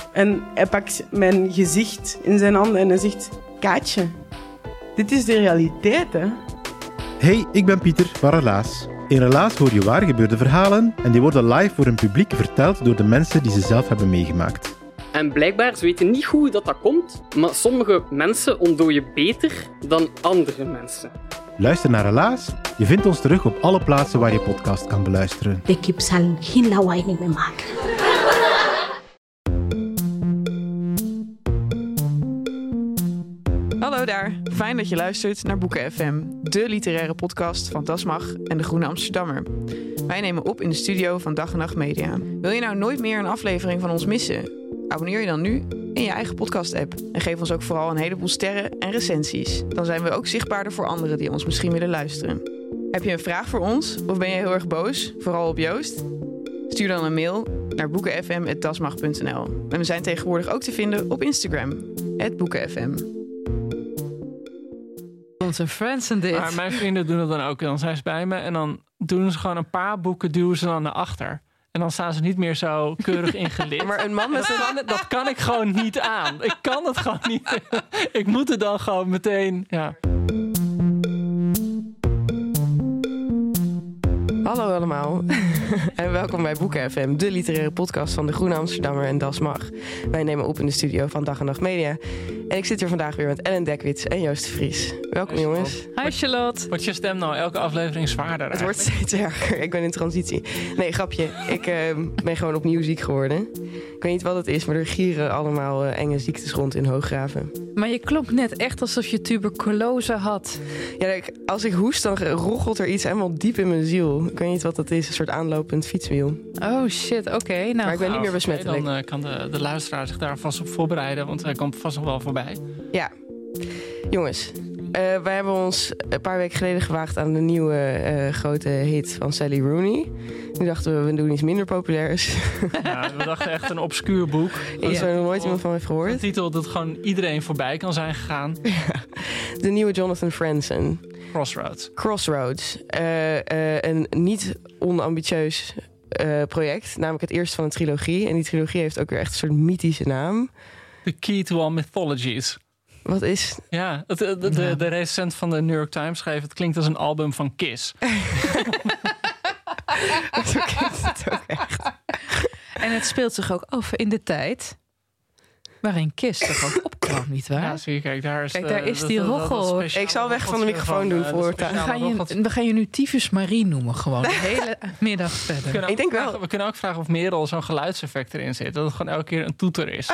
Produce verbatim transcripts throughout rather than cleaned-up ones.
En hij pakt mijn gezicht in zijn handen en hij zegt... Kaatje, dit is de realiteit, hè? Hey, ik ben Pieter van Relaas. In Relaas hoor je waar gebeurde verhalen en die worden live voor een publiek verteld door de mensen die ze zelf hebben meegemaakt. En blijkbaar, ze weten niet hoe dat, dat komt, maar sommige mensen ontdooien beter dan andere mensen. Luister naar Relaas. Je vindt ons terug op alle plaatsen waar je podcast kan beluisteren. De kip zal geen lawaai niet meer maken. Hallo daar, fijn dat je luistert naar Boeken F M, de literaire podcast van Das Mag en de Groene Amsterdammer. Wij nemen op in de studio van Dag en Nacht Media. Wil je nou nooit meer een aflevering van ons missen? Abonneer je dan nu in je eigen podcast-app en geef ons ook vooral een heleboel sterren en recensies. Dan zijn we ook zichtbaarder voor anderen die ons misschien willen luisteren. Heb je een vraag voor ons of ben je heel erg boos, vooral op Joost? Stuur dan een mail naar boekenfm apenstaartje dasmag punt n l. En we zijn tegenwoordig ook te vinden op Instagram, at boekenfm. Onze friends en dit. Maar mijn vrienden doen het dan ook. Dan zijn ze bij me en dan doen ze gewoon een paar boeken, duwen ze dan naar achter. En dan staan ze niet meer zo keurig ingelid. Maar een man met dat, kan, dat kan ik gewoon niet aan. Ik kan het gewoon niet. Ik moet het dan gewoon meteen... Ja. Hallo allemaal en welkom bij Boeken F M, de literaire podcast van de Groene Amsterdammer en Das Mag. Wij nemen op in de studio van Dag en Nacht Media. En ik zit hier vandaag weer met Ellen Dekwits en Joost de Vries. Welkom Hi, jongens. Hi Charlotte. Wordt je stem nou elke aflevering zwaarder? Het wordt steeds erger. Ik ben in transitie. Nee, grapje. Ik uh, ben gewoon opnieuw ziek geworden. Ik weet niet wat het is, maar er gieren allemaal uh, enge ziektes rond in Hooggraven. Maar je klonk net echt alsof je tuberculose had. Ja, ik, als ik hoest, dan roggelt er iets helemaal diep in mijn ziel. Ik weet niet wat dat is. Een soort aanlopend fietswiel. Oh shit, oké. Okay, nou, maar ik ben niet meer besmettelijk. Okay, dan uh, kan de, de luisteraar zich daar vast op voorbereiden, want hij komt vast nog wel voorbij. Ja. Jongens, uh, wij hebben ons een paar weken geleden gewaagd aan de nieuwe uh, grote hit van Sally Rooney. Nu dachten we, we doen iets minder populairs. Ja, we dachten echt een obscuur boek. Iets ja. waar nog nooit iemand van heeft gehoord. Een titel dat gewoon iedereen voorbij kan zijn gegaan. Ja. De nieuwe Jonathan Franzen. Crossroads. Crossroads. Uh, uh, een niet onambitieus uh, project. Namelijk het eerste van een trilogie. En die trilogie heeft ook weer echt een soort mythische naam. The Key to All Mythologies. Wat is... Ja, het, de, de, de, de recensent van de New York Times schreef... het klinkt als een album van Kiss. Zo klinkt het ook echt. En het speelt zich ook af in de tijd... waarin Kiss toch ook opkwam, nietwaar? Ja, zie je, kijk, daar is, kijk, de, daar is de, die de, roggel. de, de Ik zal weg van de microfoon doen voor we gaan, je, we gaan je nu Tyfus Marie noemen, gewoon de hele middag verder. We ik denk wel. Vragen, we kunnen ook vragen of Merel zo'n geluidseffect erin zit. Dat het gewoon elke keer een toeter is.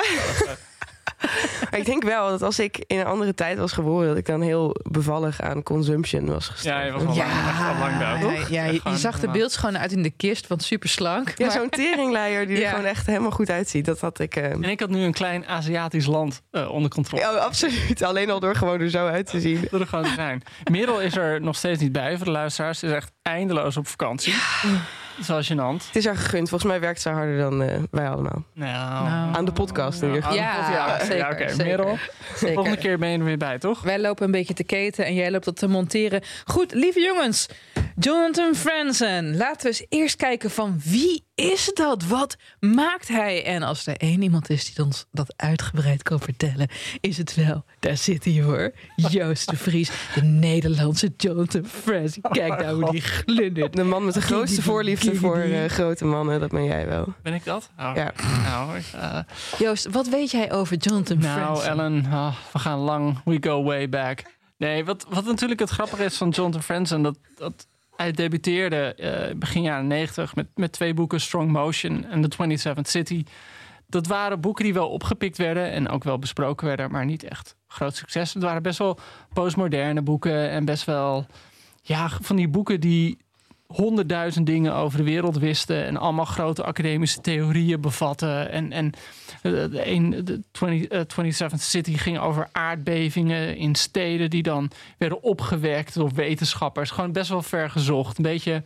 Maar ik denk wel dat als ik in een andere tijd was geboren... dat ik dan heel bevallig aan consumption was gestorven. Ja, je was al lang, ja, al lang dood, toch? Ja, je, je zag de beeldschoon uit in de kist, want super slank. Ja, maar... zo'n teringleier die ja. er gewoon echt helemaal goed uitziet. Dat had ik... Uh... En ik had nu een klein Aziatisch land uh, onder controle. Ja, absoluut. Alleen al door gewoon er zo uit te zien. Door er gewoon te zijn. Merel is er nog steeds niet bij voor de luisteraars. Ze is echt eindeloos op vakantie. Ja. Dat is wel gênant. Het is haar gegund. Volgens mij werkt ze harder dan uh, wij allemaal. Nou, nou, aan de podcast in ieder geval. Ja, ja, zeker. Ja, oké. Okay. Merel, de volgende keer ben je er weer bij, toch? Wij lopen een beetje te keten en jij loopt dat te monteren. Goed, lieve jongens. Jonathan Franzen. Laten we eens eerst kijken van wie is dat? Wat maakt hij? En als er één iemand is die ons dat uitgebreid kan vertellen... is het wel, daar zit hij hoor, Joost de Vries. De Nederlandse Jonathan Franzen. Kijk nou hoe die glundert. De man met de grootste voorliefde voor uh, grote mannen, dat ben jij wel. Ben ik dat? Oh, ja. Nou, uh, Joost, wat weet jij over Jonathan nou, Franzen? Nou, Ellen, oh, we gaan lang. We go way back. Nee, wat, wat natuurlijk het grappige is van Jonathan Franzen... dat... dat hij debuteerde uh, begin jaren negentig met, met twee boeken... Strong Motion en The twenty-seventh City. Dat waren boeken die wel opgepikt werden... en ook wel besproken werden, maar niet echt groot succes. Het waren best wel postmoderne boeken... en best wel ja, van die boeken die honderdduizend dingen over de wereld wisten... en allemaal grote academische theorieën bevatten. En, en de, een, de twenty-seventh City ging over aardbevingen in steden... die dan werden opgewekt door wetenschappers. Gewoon best wel ver gezocht. Een beetje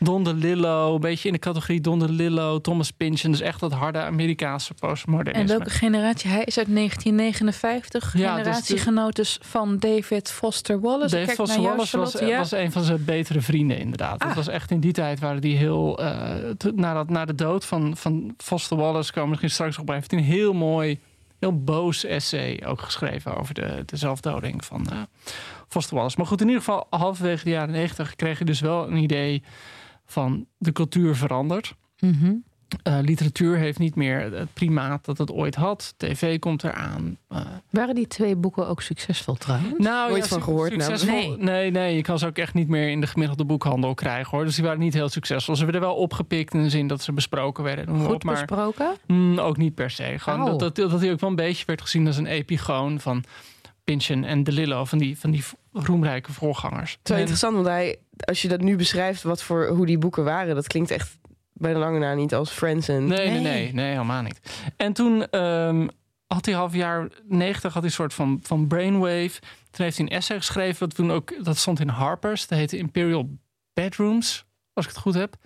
Don DeLillo, een beetje in de categorie Don DeLillo, Thomas Pynchon. Dus echt dat harde Amerikaanse postmodernisme. En welke generatie? Hij is uit negentien negenenvijftig. Ja, Generatiegenoot dus van David Foster Wallace. David Kijk Foster naar jou, Wallace was, Charlotte, ja. was een van zijn betere vrienden, inderdaad. Ah. Dat was echt in die tijd waren die heel... Uh, te, na, dat, na de dood van, van Foster Wallace, komen we misschien straks op, heeft hij een heel mooi, heel boos essay ook geschreven over de, de zelfdoding van uh, Foster Wallace. Maar goed, in ieder geval halverwege de jaren negentig kreeg je dus wel een idee van de cultuur verandert. Mm-hmm. Uh, literatuur heeft niet meer het primaat dat het ooit had. Tv komt eraan. Uh, Waren die twee boeken ook succesvol trouwens? nou, Nooit ja, van su- gehoord, succesvol. nee. nee, nee, je kan ze ook echt niet meer in de gemiddelde boekhandel krijgen, hoor. Dus die waren niet heel succesvol. Ze werden wel opgepikt in de zin dat ze besproken werden. Noem maar Goed op, maar besproken? mm, ook niet per se. Gewoon Oh. dat, dat, dat hij ook wel een beetje werd gezien als een epigoon van Pynchon en DeLillo, van die, van die roemrijke voorgangers. Het is wel En- interessant, want hij, als je dat nu beschrijft, wat voor, hoe die boeken waren, dat klinkt echt bij de lange na niet als Friends en... Nee, nee, Nee. nee, nee, helemaal niet. En toen um, had hij half jaar negentig had hij een soort van, van brainwave. Toen heeft hij een essay geschreven, dat toen ook dat stond in Harper's. Dat heette Imperial Bedrooms, als ik het goed heb.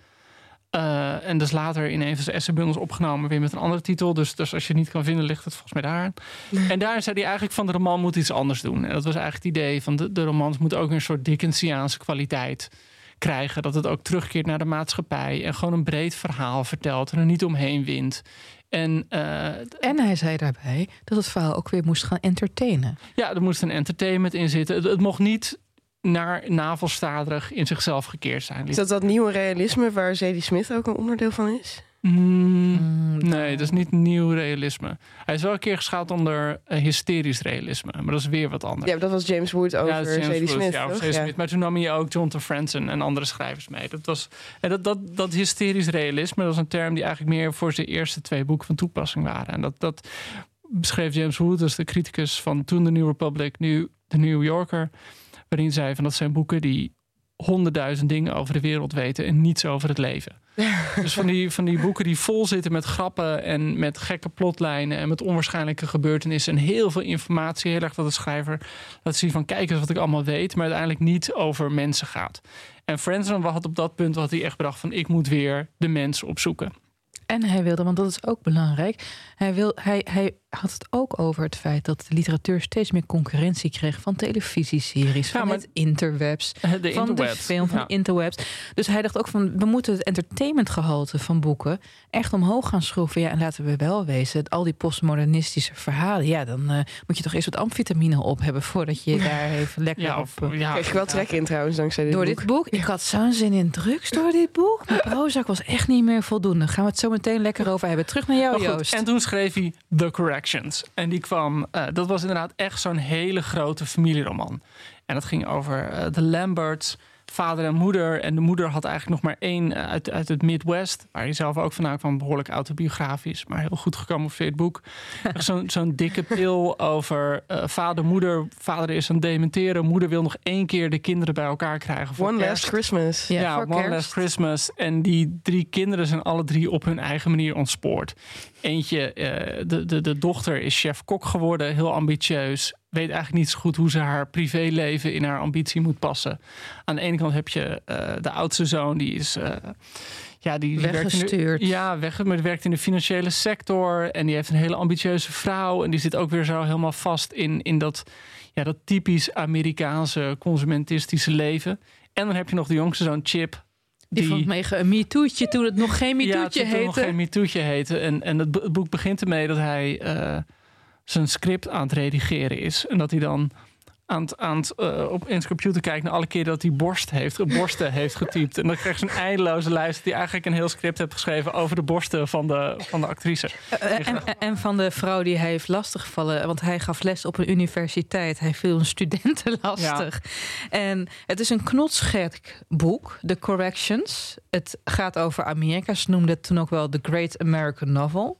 Uh, en dus later in een van zijn essaybundels opgenomen, weer met een andere titel. Dus, dus als je het niet kan vinden, ligt het volgens mij daar. Nee. En daar zei hij eigenlijk van de roman moet iets anders doen. En dat was eigenlijk het idee van de, de romans moet ook een soort Dickensiaanse kwaliteit krijgen. Dat het ook terugkeert naar de maatschappij. En gewoon een breed verhaal vertelt en er niet omheen wint. En, uh, En hij zei daarbij dat het verhaal ook weer moest gaan entertainen. Ja, er moest een entertainment in zitten. Het, het mocht niet naar navelstaderig in zichzelf gekeerd zijn. Is dat dat nieuwe realisme waar Zadie Smith ook een onderdeel van is? Mm, Mm, nee, dat is niet nieuw realisme. Hij is wel een keer geschaald onder uh, hysterisch realisme. Maar dat is weer wat anders. Ja, dat was James Wood over Ja, dat is James Zadie Wood, Smith, ja, over toch? Zadie Ja. Smith. Maar toen nam je ook Jonathan Franzen en andere schrijvers mee. Dat, was, en dat, dat, dat hysterisch realisme, dat was een term die eigenlijk meer voor zijn eerste twee boeken van toepassing waren. En dat, dat beschreef James Wood, dus de criticus van toen de New Republic, nu de New Yorker, waarin zei van dat zijn boeken die honderdduizend dingen over de wereld weten en niets over het leven. Dus van die, van die boeken die vol zitten met grappen en met gekke plotlijnen en met onwaarschijnlijke gebeurtenissen en heel veel informatie. Heel erg dat de schrijver laat zien van kijk eens wat ik allemaal weet, maar uiteindelijk niet over mensen gaat. En Franzen had op dat punt had hij echt bedacht van ik moet weer de mens opzoeken. En hij wilde, want dat is ook belangrijk, hij, wil, hij, hij had het ook over het feit dat de literatuur steeds meer concurrentie kreeg van televisieseries, Ja, van maar het interwebs, De van de interwebs. film, van Ja. interwebs. Dus hij dacht ook van, we moeten het entertainmentgehalte van boeken echt omhoog gaan schroeven. Ja, en laten we wel wezen, al die postmodernistische verhalen, ja, dan uh, moet je toch eerst wat amfetamine op hebben voordat je daar even lekker Ja, op... of, uh, ja, Krijg je wel trek in trouwens, dankzij dit door boek. dit boek? Ik had zo'n zin in drugs door dit boek. Mijn Prozac was echt niet meer voldoende. Gaan we het zo meteen lekker over hebben. Terug naar jou, Maar goed, Joost. en toen schreef hij The Corrections. En die kwam, uh, dat was inderdaad echt zo'n hele grote familieroman. En dat ging over uh, de Lamberts, vader en moeder. En de moeder had eigenlijk nog maar één uh, uit, uit het Midwest, waar hij zelf ook vandaan kwam, behoorlijk autobiografisch, maar heel goed gecamoufleerd boek. Zo'n zo'n dikke pil over uh, vader, moeder. Vader is aan het dementeren. Moeder wil nog één keer de kinderen bij elkaar krijgen voor One kerst. Last Christmas. Ja, Ja, voor One kerst. Last Christmas. En die drie kinderen zijn alle drie op hun eigen manier ontspoord. Eentje, uh, de, de, de dochter is chef-kok geworden, heel ambitieus. Weet eigenlijk niet zo goed hoe ze haar privéleven in haar ambitie moet passen. Aan de ene kant heb je uh, de oudste zoon, die is... Uh, ja, die, die werkt in Weggestuurd. de, ja, weg, maar die werkt in de financiële sector. En die heeft een hele ambitieuze vrouw. En die zit ook weer zo helemaal vast in, in dat, ja, dat typisch Amerikaanse consumentistische leven. En dan heb je nog de jongste zoon, Chip. Die, die vond mega een MeToo'tje toen het nog geen MeToo'tje ja, toen het heette. nog geen MeToo'tje heette. En, en het, het boek begint ermee dat hij uh, zijn script aan het redigeren is. En dat hij dan aan het, aan het, uh, op in zijn computer kijkt naar alle keer dat hij borst heeft, borsten heeft getypt. En dan krijg je zo'n eindeloze lijst die eigenlijk een heel script heeft geschreven over de borsten van de, van de actrice. Uh, en, en van de vrouw die hij heeft lastiggevallen. Want hij gaf les op een universiteit. Hij viel een studenten lastig. Ja. En het is een knotsgek boek, The Corrections. Het gaat over Amerika. Ze noemden het toen ook wel The Great American Novel.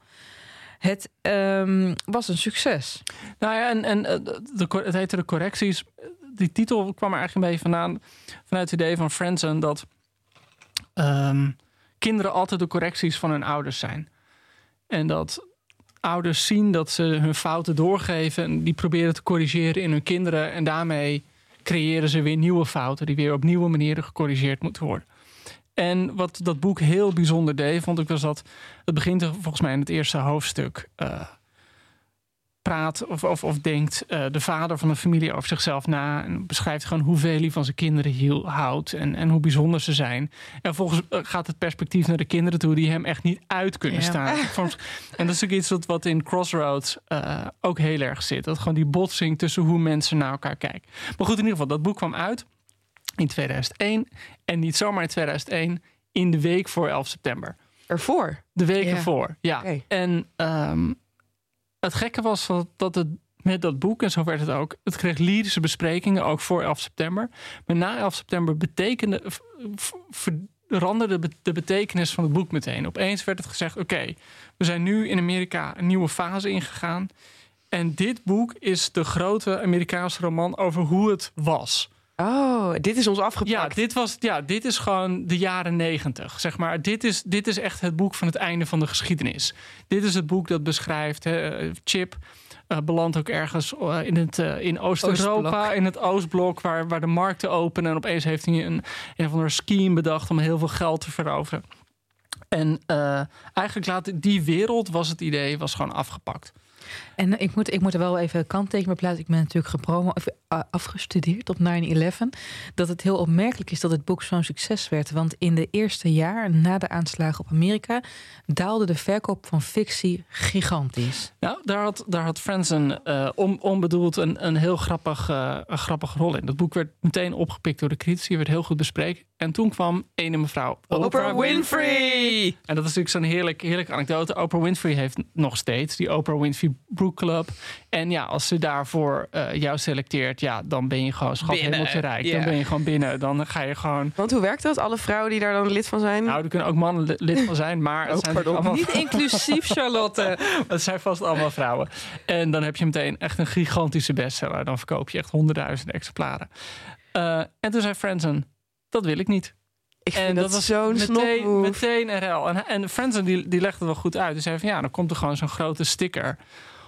Het um, was een succes. Nou ja, en, en de, het heette De Correcties. Die titel kwam er eigenlijk een beetje vandaan, vanuit het idee van Franzen dat um, kinderen altijd de correcties van hun ouders zijn. En dat ouders zien dat ze hun fouten doorgeven en die proberen te corrigeren in hun kinderen. En daarmee creëren ze weer nieuwe fouten die weer op nieuwe manieren gecorrigeerd moeten worden. En wat dat boek heel bijzonder deed, vond ik, was dat het begint er volgens mij in het eerste hoofdstuk. Uh, praat of, of, of denkt uh, de vader van een familie over zichzelf na en beschrijft gewoon hoeveel hij van zijn kinderen hiel, houdt en, en hoe bijzonder ze zijn. En vervolgens uh, gaat het perspectief naar de kinderen toe die hem echt niet uit kunnen ja. staan. En dat is ook iets wat, wat in Crossroads uh, ook heel erg zit. Dat gewoon die botsing tussen hoe mensen naar elkaar kijken. Maar goed, in ieder geval, dat boek kwam uit in tweeduizend één en niet zomaar in tweeduizend één, in de week voor elf september. Ervoor? De week ja. ervoor, ja. Okay. En um, het gekke was dat het met dat boek, en zo werd het ook, het kreeg lyrische besprekingen, ook voor elf september. Maar na elf september betekende, veranderde de betekenis van het boek meteen. Opeens werd het gezegd, oké, okay, we zijn nu in Amerika een nieuwe fase ingegaan. En dit boek is de grote Amerikaanse roman over hoe het was. Oh, dit is ons afgepakt. Ja, dit, was, ja, dit is gewoon de jaren negentig. Zeg maar. dit, is, dit is echt het boek van het einde van de geschiedenis. Dit is het boek dat beschrijft, hè, Chip uh, belandt ook ergens uh, in, het, uh, in Oost-Europa, Oostblok. in het Oostblok, waar, waar de markten openen. En opeens heeft hij een, een of andere scheme bedacht om heel veel geld te veroveren. En uh, eigenlijk laat die wereld, was het idee, was gewoon afgepakt. En ik moet, ik moet er wel even een kanttekening bij plaatsen. Ik ben natuurlijk gepromo, uh, afgestudeerd op nine eleven. Dat het heel opmerkelijk is dat het boek zo'n succes werd. Want in de eerste jaar na de aanslagen op Amerika daalde de verkoop van fictie gigantisch. Nou, daar had, daar had Franzen uh, on, onbedoeld een, een heel grappig, uh, een grappige rol in. Dat boek werd meteen opgepikt door de critici, werd heel goed bespreken. En toen kwam ene mevrouw Oprah, Oprah Winfrey. En dat is natuurlijk zo'n heerlijk, heerlijke anekdote. Oprah Winfrey heeft nog steeds die Oprah Winfrey Book Club. En ja, als ze daarvoor uh, jou selecteert, ja, dan ben je gewoon schat hemeltje rijk. Yeah. Dan ben je gewoon binnen. Dan ga je gewoon. Want hoe werkt dat? Alle vrouwen die daar dan lid van zijn? Nou, er kunnen ook mannen lid van zijn, maar het oh, zijn allemaal niet inclusief, Charlotte. Het zijn vast allemaal vrouwen. En dan heb je meteen echt een gigantische bestseller. Dan verkoop je echt honderdduizenden exemplaren. Uh, en toen zei Franzen, dat wil ik niet. Ik vind en dat, dat was zo'n meteen, meteen een rel. En, en Franzen die, die legde het wel goed uit. Dus zei van ja, dan komt er gewoon zo'n grote sticker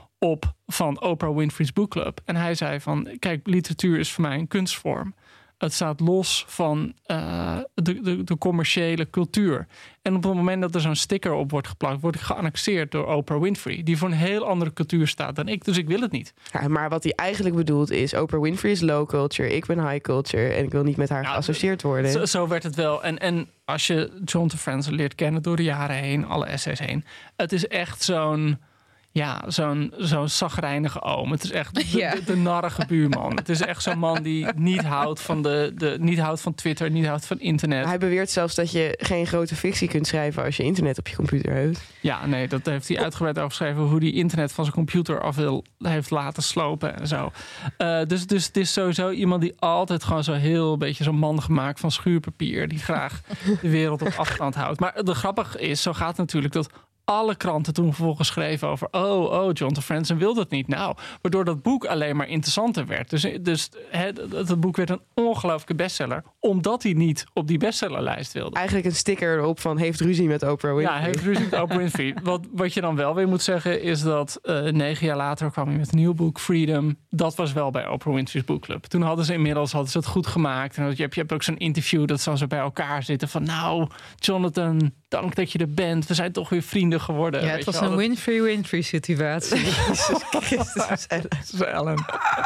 op van Oprah Winfrey's Book Club. En hij zei van, kijk, literatuur is voor mij een kunstvorm. Het staat los van uh, de, de, de commerciële cultuur. En op het moment dat er zo'n sticker op wordt geplakt, word ik geannexeerd door Oprah Winfrey, die voor een heel andere cultuur staat dan ik. Dus ik wil het niet. Ja, maar wat hij eigenlijk bedoelt is, Oprah Winfrey is low culture, ik ben high culture en ik wil niet met haar nou, geassocieerd worden. Zo, zo werd het wel. En, en als je Jonathan Franzen leert kennen door de jaren heen, alle essays heen, het is echt zo'n Ja, zo'n zo'n chagrijnige oom. Het is echt de, ja. de, de narrige buurman. Het is echt zo'n man die niet houdt van, de, de, niet houdt van Twitter, niet houdt van internet. Hij beweert zelfs dat je geen grote fictie kunt schrijven als je internet op je computer hebt. Ja, nee, dat heeft hij uitgebreid overgeschreven, hoe hij internet van zijn computer af wil, heeft laten slopen en zo. Uh, dus, dus het is sowieso iemand die altijd gewoon zo heel een beetje zo'n man gemaakt van schuurpapier, die graag de wereld op afstand houdt. Maar de grappige is, zo gaat het natuurlijk, dat alle kranten toen vervolgens schreven over oh, oh, Jonathan Franzen wil dat niet. Nou, waardoor dat boek alleen maar interessanter werd. Dus, dus het, het boek werd een ongelooflijke bestseller, omdat hij niet op die bestsellerlijst wilde. Eigenlijk een sticker erop van heeft ruzie met Oprah Winfrey. Ja, heeft ruzie met Oprah Winfrey. Wat, wat je dan wel weer moet zeggen is dat uh, negen jaar later kwam hij met een nieuw boek, Freedom. Dat was wel bij Oprah Winfrey's Book Club. Toen hadden ze inmiddels hadden ze het goed gemaakt. En je hebt, je hebt ook zo'n interview dat ze bij elkaar zitten van nou, Jonathan, dank dat je er bent. We zijn toch weer vrienden geworden. Ja, het was een Winfrey-Winfrey situatie. Jezus Christus, Ellen.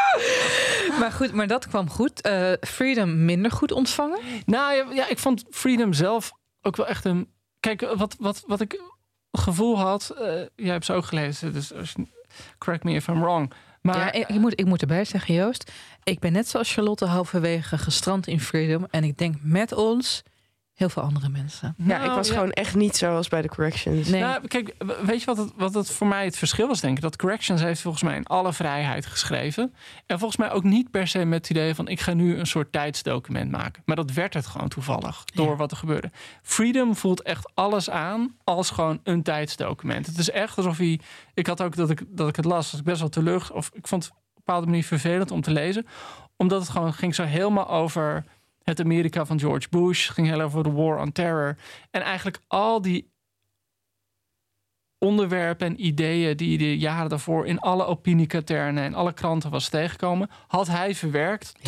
Maar goed, maar dat kwam goed. Uh, Freedom minder goed ontvangen? Nou ja, ja, ik vond Freedom zelf ook wel echt een. Kijk, wat, wat, wat ik het gevoel had. Uh, jij hebt ze ook gelezen, dus correct me if I'm wrong. Maar ja, ik, ik, moet, ik moet erbij zeggen, Joost. Ik ben net zoals Charlotte halverwege gestrand in Freedom. En ik denk met ons heel veel andere mensen. Ja, nou, ik was ja. gewoon echt niet zoals bij de Corrections. Nee. Nou, kijk, weet je wat het, wat het voor mij het verschil was, denk ik? Dat Corrections heeft volgens mij in alle vrijheid geschreven. En volgens mij ook niet per se met het idee van ik ga nu een soort tijdsdocument maken. Maar dat werd het gewoon toevallig door ja. wat er gebeurde. Freedom voelt echt alles aan als gewoon een tijdsdocument. Het is echt alsof hij. Ik had ook dat ik, dat ik het las, was ik best wel teleur. Of ik vond het op een bepaalde manier vervelend om te lezen. Omdat het gewoon ging zo helemaal over het Amerika van George Bush. Het ging heel over de War on Terror. En eigenlijk al die onderwerpen en ideeën die de jaren daarvoor in alle opiniekaternen en alle kranten was tegengekomen, had hij verwerkt tot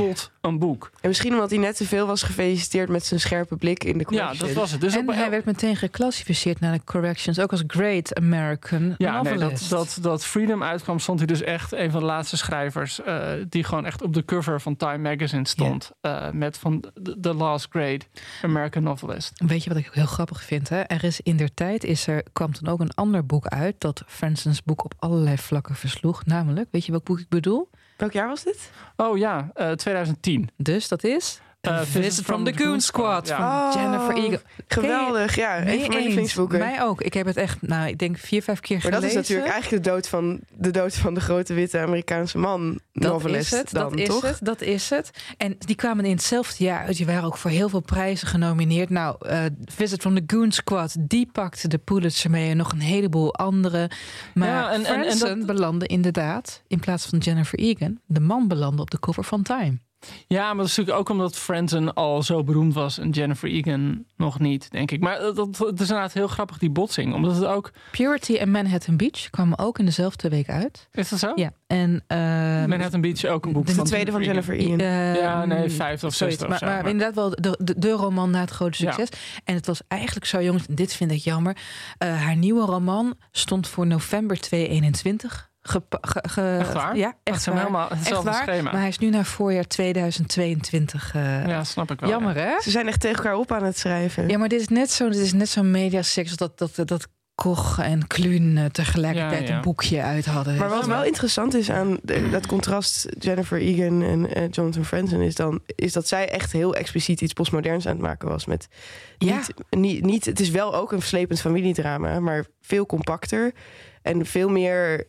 een boek. En misschien omdat hij net te veel was gefeliciteerd met zijn scherpe blik in de correction. Ja, dat was het. Dus en op, hij werd meteen geclassificeerd naar de corrections, ook als Great American ja, nee, Novelist. dat, dat, dat Freedom uitkwam, stond hij dus echt een van de laatste schrijvers uh, die gewoon echt op de cover van Time Magazine stond. Yeah. Uh, met van The Last Great American Novelist. Weet je wat ik heel grappig vind? Hè? Er is in der tijd is er, kwam toen ook een ander boek uit dat Fransons boek op allerlei vlakken versloeg. Namelijk, weet je welk boek ik bedoel? Welk jaar was dit? Oh ja, uh, twintig tien. Dus dat is... Uh, Visit, Visit from, from the Goon Squad ja. van oh, Jennifer Egan. Geweldig, ja. Een van mijn lievelingsboeken. Mij ook. Ik heb het echt, nou, ik denk vier, vijf keer maar gelezen. Maar dat is natuurlijk eigenlijk de dood van de dood van de grote witte Amerikaanse man. Dat novelist is het, dan, dat is toch? het, dat is het. En die kwamen in hetzelfde jaar uit. Die waren ook voor heel veel prijzen genomineerd. Nou, uh, Visit from the Goon Squad, die pakte de Pulitzer mee en nog een heleboel andere. Maar ja, en, Franson en, en dat... belandde inderdaad, in plaats van Jennifer Egan, de man belandde op de cover van Time. Ja, maar dat is natuurlijk ook omdat Franson al zo beroemd was en Jennifer Egan nog niet, denk ik. Maar dat, dat, dat is inderdaad heel grappig, die botsing. Omdat het ook... Purity en Manhattan Beach kwamen ook in dezelfde week uit. Is dat zo? Ja. En, uh, Manhattan Beach ook een boek de van... De tweede van Jennifer Egan. Uh, ja, nee, vijfde of zesde of maar, zo. Maar, maar inderdaad wel de, de, de roman na het grote succes. Ja. En het was eigenlijk zo, jongens, dit vind ik jammer. Uh, haar nieuwe roman stond voor november tweeduizend eenentwintig. Ge, ge, ge, echt waar? Ja, echt waar. Helemaal hetzelfde echt waar, schema. Maar hij is nu naar voorjaar tweeduizend tweeëntwintig. Uh, ja, snap ik wel. Jammer, ja. hè? Ze zijn echt tegen elkaar op aan het schrijven. Ja, maar dit is net zo, dit is net zo'n mediasex dat, dat, dat, dat Koch en Kluun tegelijkertijd ja, ja. een boekje uit hadden. Maar wat wel interessant is aan de, dat contrast Jennifer Egan en uh, Jonathan Franzen is dan is dat zij echt heel expliciet iets postmoderns aan het maken was met ja. niet, niet, niet het is wel ook een verslepend familiedrama, maar veel compacter en veel meer.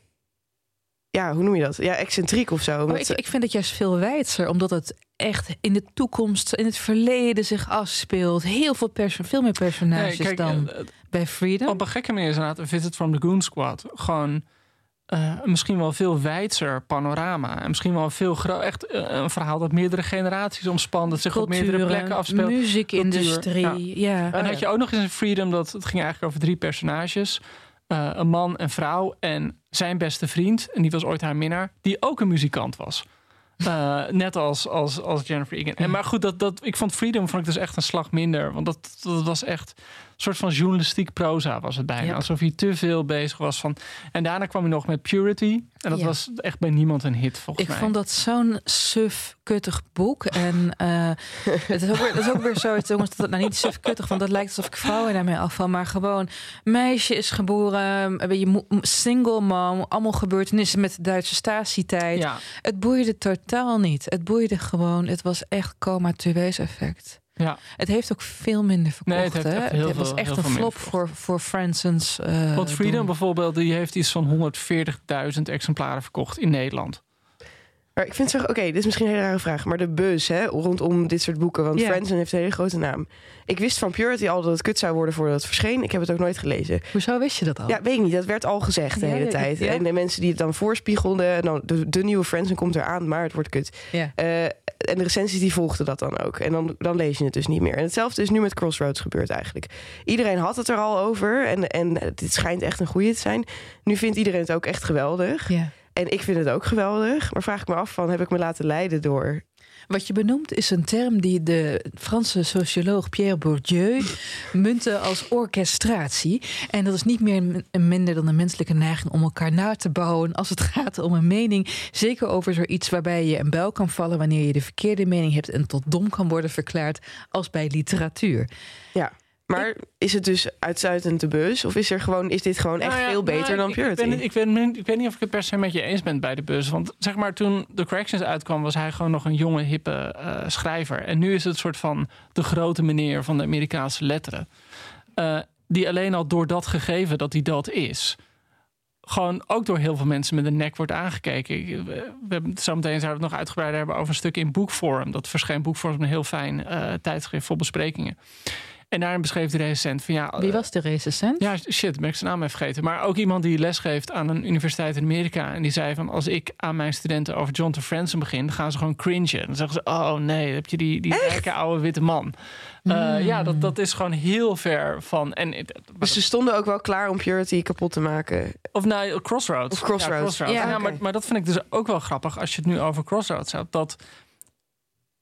Ja, hoe noem je dat? Ja, excentriek of zo. Oh, ik, ik vind het juist veel wijdser, omdat het echt in de toekomst, in het verleden zich afspeelt. Heel veel, perso- veel meer personages nee, kijk, dan uh, bij Freedom. Op een gekke manier is inderdaad Visit from the Goon Squad gewoon uh, misschien wel veel wijdser panorama. En misschien wel veel gro- echt uh, een verhaal dat meerdere generaties omspant, dat zich Culturen, op meerdere plekken afspeelt. Muziekindustrie, ja. ja. En dan had je ook nog eens in Freedom, dat het ging eigenlijk over drie personages. Uh, een man, een vrouw en zijn beste vriend, en die was ooit haar minnaar, die ook een muzikant was. Uh, net als, als, als Jennifer Egan. En maar goed, dat, dat, ik vond Freedom vond ik dus echt een slag minder. Want dat, dat was echt een soort van journalistiek proza was het bijna. Ja. Alsof hij te veel bezig was van... En daarna kwam hij nog met Purity. En dat ja. was echt bij niemand een hit, volgens ik mij. Ik vond dat zo'n suf, kuttig boek. En uh, het, is ook weer, het is ook weer zo, jongens, dat het nou niet suf, kuttig, want dat lijkt alsof ik vrouwen daarmee afval. Maar gewoon, meisje is geboren, je single mom, allemaal gebeurtenissen met de Duitse statietijd. Ja. Het boeide totaal niet. Het boeide gewoon, het was echt coma-tueus effect. Ja. Het heeft ook veel minder verkocht. Nee, het, heeft echt heel het was veel, echt heel een veel flop voor, voor Fransons. Uh, Want Freedom doen. bijvoorbeeld, die heeft iets van honderdveertigduizend exemplaren verkocht in Nederland. Maar ik vind het zo, oké, okay, dit is misschien een hele rare vraag, maar de buzz hè, rondom dit soort boeken, want yeah. Franzen heeft een hele grote naam. Ik wist van Purity al dat het kut zou worden voordat het verscheen. Ik heb het ook nooit gelezen. Hoezo wist je dat al? Ja, weet ik niet. Dat werd al gezegd de ja, hele ja, tijd. Ja. En de mensen die het dan voorspiegelden, nou, de, de nieuwe Franzen komt eraan, maar het wordt kut. Ja. Uh, en de recensies die volgden dat dan ook. En dan, dan lees je het dus niet meer. En hetzelfde is nu met Crossroads gebeurd eigenlijk. Iedereen had het er al over en, en dit schijnt echt een goeie te zijn. Nu vindt iedereen het ook echt geweldig. Ja. En ik vind het ook geweldig. Maar vraag ik me af van, heb ik me laten leiden door... Wat je benoemt is een term die de Franse socioloog Pierre Bourdieu muntte als orchestratie. En dat is niet meer en minder dan een menselijke neiging om elkaar na te bouwen als het gaat om een mening. Zeker over zoiets waarbij je een buil kan vallen wanneer je de verkeerde mening hebt en tot dom kan worden verklaard als bij literatuur. Ja. Maar ik, is het dus uitsluitend de buzz? Of is, er gewoon, is dit gewoon echt nou ja, veel beter nou, dan Purity? Ik, ik, weet, ik, weet, ik weet niet of ik het per se met je eens ben bij de buzz. Want zeg maar, toen The Corrections uitkwam, was hij gewoon nog een jonge, hippe uh, schrijver. En nu is het een soort van de grote meneer van de Amerikaanse letteren. Uh, die alleen al door dat gegeven dat hij dat is, gewoon ook door heel veel mensen met een nek wordt aangekeken. We hebben zometeen zouden we het nog uitgebreider hebben over een stuk in Boekforum. Dat verscheen Boekforum, een heel fijn uh, tijdschrift vol besprekingen. En daarin beschreef de recensent van ja... Wie was de recensent? Ja, shit, ben ik zijn naam even vergeten. Maar ook iemand die lesgeeft aan een universiteit in Amerika. En die zei van, als ik aan mijn studenten over Jonathan Franzen begin, dan gaan ze gewoon cringen. Dan zeggen ze, oh nee, dan heb je die, die rijke oude witte man. Mm. Uh, ja, dat, dat is gewoon heel ver van... En, dus ze stonden ook wel klaar om Purity kapot te maken? Of nou, Crossroads. Of Crossroads. Ja, Crossroads. Ja, ja, okay. maar, maar dat vind ik dus ook wel grappig als je het nu over Crossroads hebt. Dat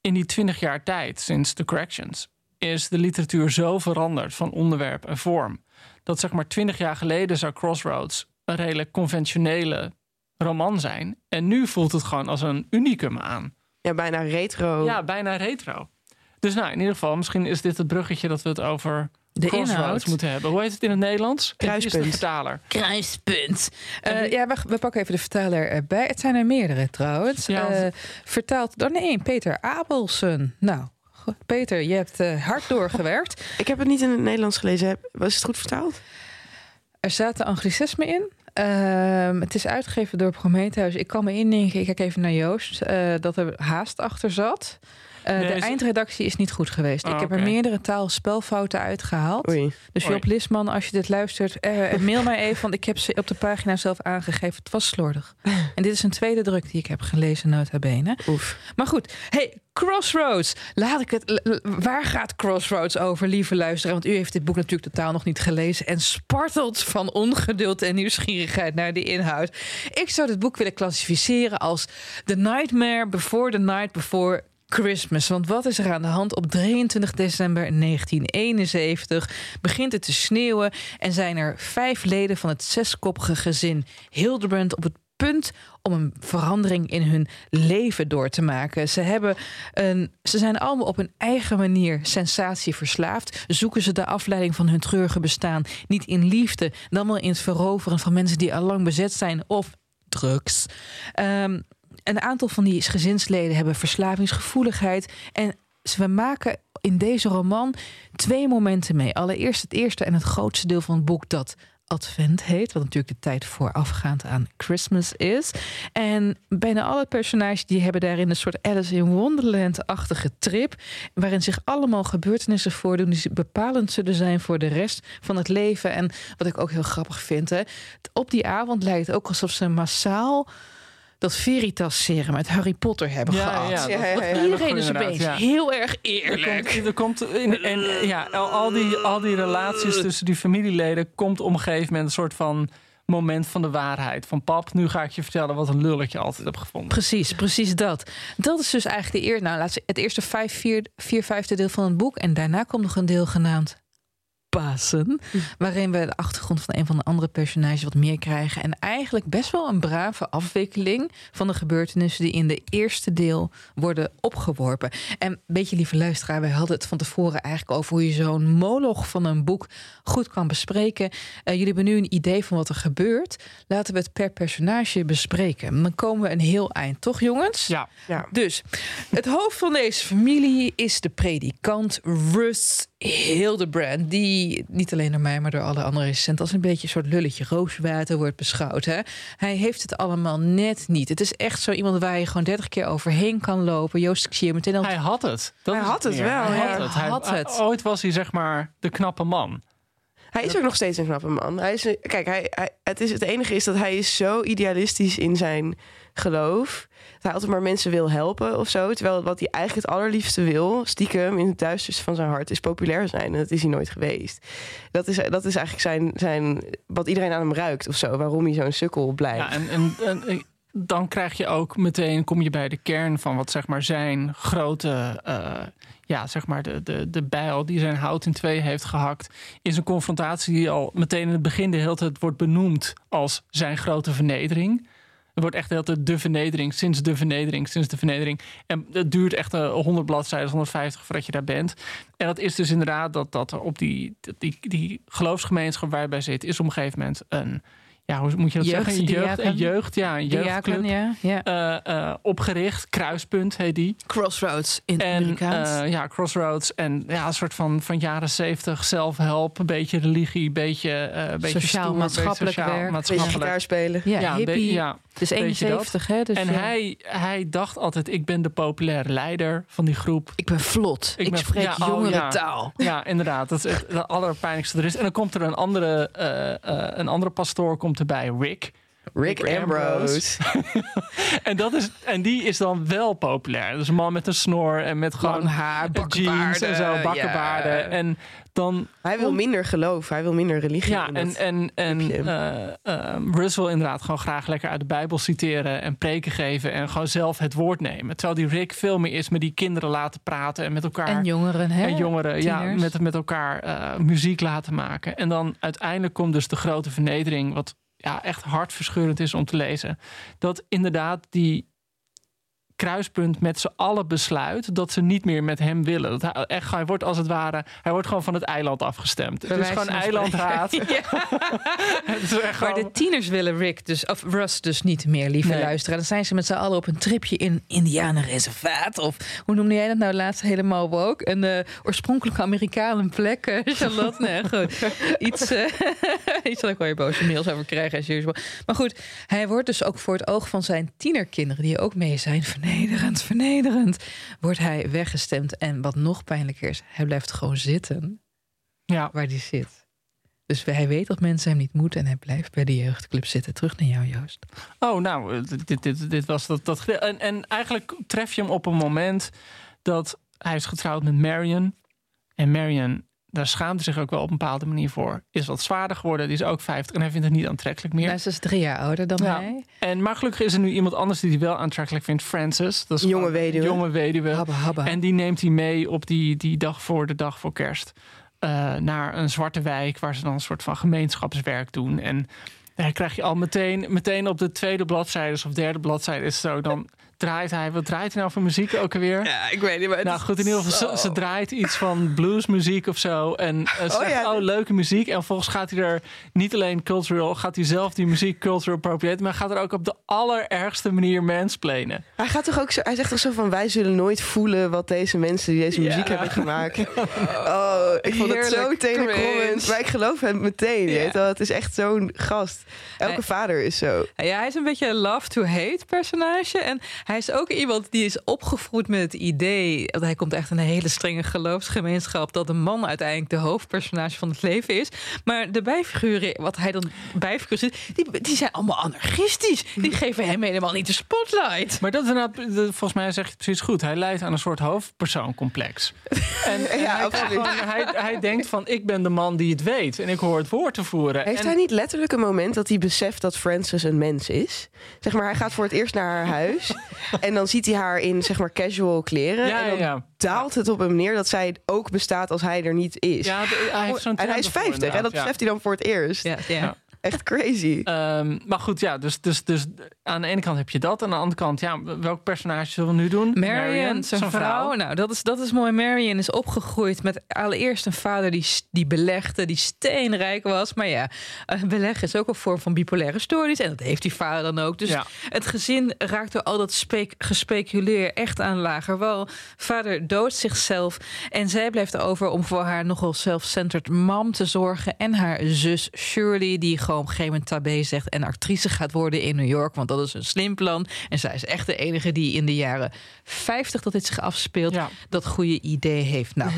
in die twintig jaar tijd, sinds The Corrections, is de literatuur zo veranderd van onderwerp en vorm. Dat zeg maar twintig jaar geleden zou Crossroads een redelijk conventionele roman zijn. En nu voelt het gewoon als een unicum aan. Ja, bijna retro. Ja, bijna retro. Dus nou, in ieder geval, misschien is dit het bruggetje dat we het over de Crossroads inhoud moeten hebben. Hoe heet het in het Nederlands? Kruispunt. Wie is de vertaler? Kruispunt. Uh, ja, we, we pakken even de vertaler erbij. Het zijn er meerdere trouwens. Ja, uh, vertaald door nee, Peter Abelsen. Nou, Peter, je hebt uh, hard doorgewerkt. Ik heb het niet in het Nederlands gelezen. Was het goed vertaald? Er zaten anglicismen in. Uh, het is uitgegeven door Prometheus. Ik kan me indenken, ik kijk even naar Joost, uh, dat er haast achter zat. Uh, Nee, de is- eindredactie is niet goed geweest. Oh, ik heb oké. er meerdere taalspelfouten uitgehaald. Oei. Dus Oei. Job Lisman, als je dit luistert, uh, mail mij even, want ik heb ze op de pagina zelf aangegeven. Het was slordig. En dit is een tweede druk die ik heb gelezen, nota bene. Oef. Maar goed, hey, Crossroads. Laat ik het. l- l- Waar gaat Crossroads over, lieve luisteraar? Want u heeft dit boek natuurlijk totaal nog niet gelezen en spartelt van ongeduld en nieuwsgierigheid naar de inhoud. Ik zou dit boek willen klassificeren als The Nightmare Before the Night Before Christmas. Want wat is er aan de hand? Op drieëntwintig december negentien eenenzeventig begint het te sneeuwen en zijn er vijf leden van het zeskoppige gezin Hildebrand op het punt om een verandering in hun leven door te maken. Ze, hebben een, ze zijn allemaal op hun eigen manier sensatie verslaafd. Zoeken ze de afleiding van hun treurige bestaan niet in liefde, dan wel in het veroveren van mensen die al lang bezet zijn of drugs. Um, een aantal van die gezinsleden hebben verslavingsgevoeligheid en we maken in deze roman twee momenten mee. Allereerst het eerste en het grootste deel van het boek dat Advent heet, wat natuurlijk de tijd voorafgaand aan Christmas is. En bijna alle personages die hebben daarin een soort Alice in Wonderland-achtige trip, waarin zich allemaal gebeurtenissen voordoen die bepalend zullen zijn voor de rest van het leven. En wat ik ook heel grappig vind, hè, op die avond lijkt het ook alsof ze massaal dat Veritas serum uit Harry Potter hebben Ja, gehad. ja, dat- Ja, ja, ja. Want ja. iedereen is Inderdaad, opeens ja. heel erg Er eerlijk. komt, er komt in, en ja, al, al die, al die relaties tussen die familieleden komt op een gegeven moment een soort van moment van de waarheid. Van pap, nu ga ik je vertellen wat een lul ik je altijd heb gevonden. Precies, precies dat. Dat is dus eigenlijk de eer, nou, laat ze- het eerste vijf, vier, vier vijfde deel van het boek. En daarna komt nog een deel genaamd Pasen. Waarin we de achtergrond van een van de andere personages wat meer krijgen. En eigenlijk best wel een brave afwikkeling van de gebeurtenissen die in de eerste deel worden opgeworpen. En weet je, lieve luisteraar, wij hadden het van tevoren eigenlijk over hoe je zo'n moloch van een boek goed kan bespreken. Uh, jullie hebben nu een idee van wat er gebeurt. Laten we het per personage bespreken. Dan komen we een heel eind, toch jongens? Ja, Ja. Dus, het hoofd van deze familie is de predikant Russ Hildebrand, die niet alleen door mij, maar door alle andere recensenten als een beetje een soort lulletje rooswater wordt beschouwd. Hè? Hij heeft het allemaal net niet. Het is echt zo iemand waar je gewoon dertig keer overheen kan lopen. Joost, ik zie je meteen al. hij had het. Dat Hij is had het meer. wel, Hij ja. had het. Hij, Had het. Ooit was hij zeg maar de knappe man. Hij is ook nog steeds een knappe man. Hij is, een- kijk, hij, hij, het, is, het enige is dat hij is zo idealistisch in zijn geloof. Dat hij altijd maar mensen wil helpen of zo. Terwijl wat hij eigenlijk het allerliefste wil, stiekem in het duisterste van zijn hart, is populair zijn. En dat is hij nooit geweest. Dat is, dat is eigenlijk zijn, zijn, wat iedereen aan hem ruikt of zo. Waarom hij zo'n sukkel blijft. Ja, en, en, en, en dan krijg je ook meteen, kom je bij de kern van wat zeg maar zijn grote, uh, ja, zeg maar de, de, de bijl die zijn hout in twee heeft gehakt, is een confrontatie die al meteen in het begin de hele tijd wordt benoemd als zijn grote vernedering. Er wordt echt de hele tijd de vernedering, sinds de vernedering, sinds de vernedering. En het duurt echt uh, honderd bladzijden, honderdvijftig voordat je daar bent. En dat is dus inderdaad dat, dat er op die, die, die geloofsgemeenschap waar je bij zit, is op een gegeven moment een, ja, hoe moet je dat Jeugd, zeggen? Een jeugd, diaken. een jeugd, ja, een jeugdclub. Diaken, ja, ja. Uh, uh, opgericht, Kruispunt heet die. Crossroads in het En Amerikaans. uh, ja, Crossroads en ja, een soort van, van jaren zeventig zelfhelp, een beetje religie, een beetje, uh, een beetje Sociaal, stoer, maatschappelijk beetje sociaal, werk. Beetje maatschappelijk. gitaar spelen. ja, ja, een hippie. beetje, ja. Het is beetje eenenzeventig, hè? Dus En ja. hij, hij dacht altijd, ik ben de populaire leider van die groep. Ik ben vlot. Ik, Ik ben- spreek ja, oh, jongerentaal. Ja, inderdaad. Dat is het allerpijnlijkste er is. En dan komt er een andere, uh, uh, een andere pastoor komt erbij, Rick. Rick, Rick Ambrose. en, dat is, en die is dan wel populair. Dus een man met een snor en met gewoon lang haar, jeans en zo, bakkenbaarden. Ja. En dan hij wil minder geloof, hij wil minder religie. Ja, en, en, en uh, uh, Russ wil inderdaad gewoon graag lekker uit de Bijbel citeren en preken geven en gewoon zelf het woord nemen. Terwijl die Rick veel meer is met die kinderen laten praten en met elkaar. En jongeren, hè? En jongeren, Tieners. ja, met, met elkaar uh, muziek laten maken. En dan uiteindelijk komt dus de grote vernedering, wat ja, echt hartverscheurend is om te lezen. Dat inderdaad die kruispunt met z'n allen besluit dat ze niet meer met hem willen. Dat hij, echt, hij wordt als het ware, hij wordt gewoon van het eiland afgestemd. Het is gewoon eilandraad. Ja. Het is echt maar gewoon... de tieners willen Rick dus, of Russ dus niet meer, lieve Nee. luisteren. Dan zijn ze met z'n allen op een tripje in Indianenreservaat. Of hoe noemde jij dat nou laatst helemaal woke? Een uh, oorspronkelijke Amerikanen plek, uh, Charlotte. Nee, goed. Iets, uh, iets dat ik wel je boze mails over krijgen as usual. Maar goed, hij wordt dus ook voor het oog van zijn tienerkinderen, die ook mee zijn, vernederend, vernederend, wordt hij weggestemd. En wat nog pijnlijker is, hij blijft gewoon zitten ja. waar hij zit. Dus hij weet dat mensen hem niet moeten en hij blijft bij de jeugdclub zitten. Terug naar jou, Joost. Oh, nou, dit, dit, dit was dat. dat en, en eigenlijk tref je hem op een moment dat hij is getrouwd met Marion. En Marion, daar schaamt hij zich ook wel op een bepaalde manier voor. Is wat zwaarder geworden, die is ook vijftig en hij vindt het niet aantrekkelijk meer. Hij is dus drie jaar ouder dan ja. hij. En, maar gelukkig is er nu iemand anders die hij wel aantrekkelijk vindt, Frances. Dat is jonge weduwe. Jonge weduwe. Habba, habba. En die neemt hij mee op die, die dag voor de dag voor kerst. Uh, naar een zwarte wijk waar ze dan een soort van gemeenschapswerk doen. En dan krijg je al meteen, meteen op de tweede bladzijde of derde bladzijde is zo. Dan draait hij, wat draait hij nou voor muziek ook alweer? Ja, ik weet niet. Maar nou goed, in ieder geval, ze, ze draait iets van bluesmuziek of zo. En uh, ze oh, zegt, ja. oh, leuke muziek. En vervolgens gaat hij er niet alleen cultural, gaat hij zelf die muziek cultural appropriate, maar gaat er ook op de allerergste manier mansplainen. Hij gaat toch ook zo, hij zegt toch zo van, wij zullen nooit voelen wat deze mensen die deze muziek ja. hebben gemaakt. Oh, ik vond het zo tenenkrommend. Maar ik geloof hem meteen. Ja. Weet wel. Het is echt zo'n gast. Elke hij, vader is zo. Ja, hij is een beetje een love-to-hate personage. En hij is ook iemand die is opgevoed met het idee, dat hij komt echt in een hele strenge geloofsgemeenschap, dat een man uiteindelijk de hoofdpersonage van het leven is. Maar de bijfiguren, wat hij dan bijfiguren zit, die, die zijn allemaal anarchistisch. Die geven hem helemaal niet de spotlight. Maar dat is nou, volgens mij zeg je het precies goed. Hij leidt aan een soort hoofdpersooncomplex. En, en ja, hij, absoluut. Gewoon, hij, hij denkt van, ik ben de man die het weet. En ik hoor het woord te voeren. Heeft en, hij niet letterlijk een moment dat hij beseft dat Frances een mens is? Zeg maar, hij gaat voor het eerst naar haar huis. En dan ziet hij haar in, zeg maar, casual kleren. Ja, en dan ja. daalt het op hem neer dat zij ook bestaat als hij er niet is. Ja, de, hij heeft zo'n en hij is vijftig en dat ja. beseft hij dan voor het eerst. Ja, ja. ja. Echt crazy. Um, maar goed, ja, dus, dus, dus aan de ene kant heb je dat. Aan de andere kant, ja, welk personage zullen we nu doen? Marion, Marion zijn vrouw. vrouw. Nou, dat is, dat is mooi. Marion is opgegroeid met allereerst een vader die, die belegde, die steenrijk was. Maar ja, beleggen is ook een vorm van bipolaire stoornis. En dat heeft die vader dan ook. Dus ja. Het gezin raakt door al dat spe- gespeculeer echt aan lager wal. Vader doodt zichzelf. En zij blijft over om voor haar nogal self-centered mam te zorgen. En haar zus Shirley, die gewoon op een gegeven moment tabé zegt en actrice gaat worden in New York, want dat is een slim plan. En zij is echt de enige die in de jaren vijftig dat dit zich afspeelt, ja. dat goede idee heeft. Nou,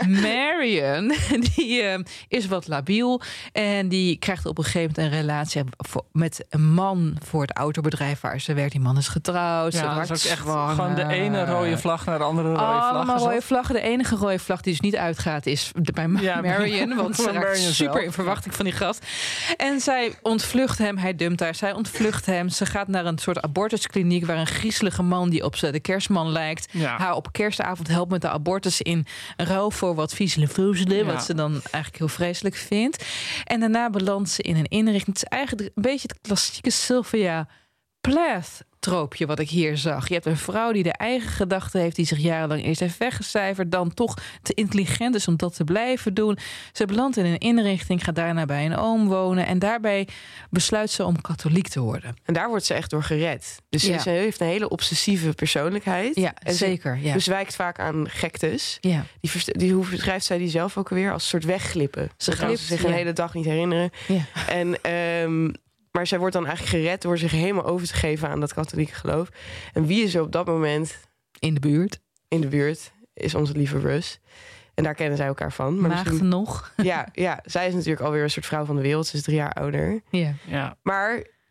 Marion, die uh, is wat labiel en die krijgt op een gegeven moment een relatie met een man voor het autobedrijf waar ze werkt. Die man is getrouwd. Ja, ze dat is ook echt zwanger. gewoon de ene rode vlag naar de andere rode vlag. Allemaal rode vlaggen. De enige rode vlag die dus niet uitgaat is bij ja, Marion, want ze raakt Marion super zelf. In verwachting van die gast. En zij ontvlucht hem, hij dumpt haar. Zij ontvlucht hem. Ze gaat naar een soort abortuskliniek waar een griezelige man die op de kerstman lijkt, ja. haar op kerstavond helpt met de abortus in ruil voor wat viezelen, ja. wat ze dan eigenlijk heel vreselijk vindt. En daarna belandt ze in een inrichting. Het is eigenlijk een beetje het klassieke Sylvia Plath troopje wat ik hier zag. Je hebt een vrouw die de eigen gedachten heeft, die zich jarenlang eerst heeft weggecijferd, dan toch te intelligent is om dat te blijven doen. Ze belandt in een inrichting, gaat daarna bij een oom wonen en daarbij besluit ze om katholiek te worden. En daar wordt ze echt door gered. Dus ja. ze heeft een hele obsessieve persoonlijkheid. Ja, en zeker. Ze ja. bezwijkt vaak aan gektes. Ja. Die, die, hoe beschrijft zij die zelf ook alweer? Als een soort wegglippen. Ze gaan zich een ja. hele dag niet herinneren. Ja. En um, maar zij wordt dan eigenlijk gered door zich helemaal over te geven aan dat katholieke geloof. En wie is er op dat moment in de buurt? In de buurt is onze lieve Russ. En daar kennen zij elkaar van. Maar Maagden nog. Ja, ja, zij is natuurlijk alweer een soort vrouw van de wereld. Ze is drie jaar ouder. Ja. ja. Maar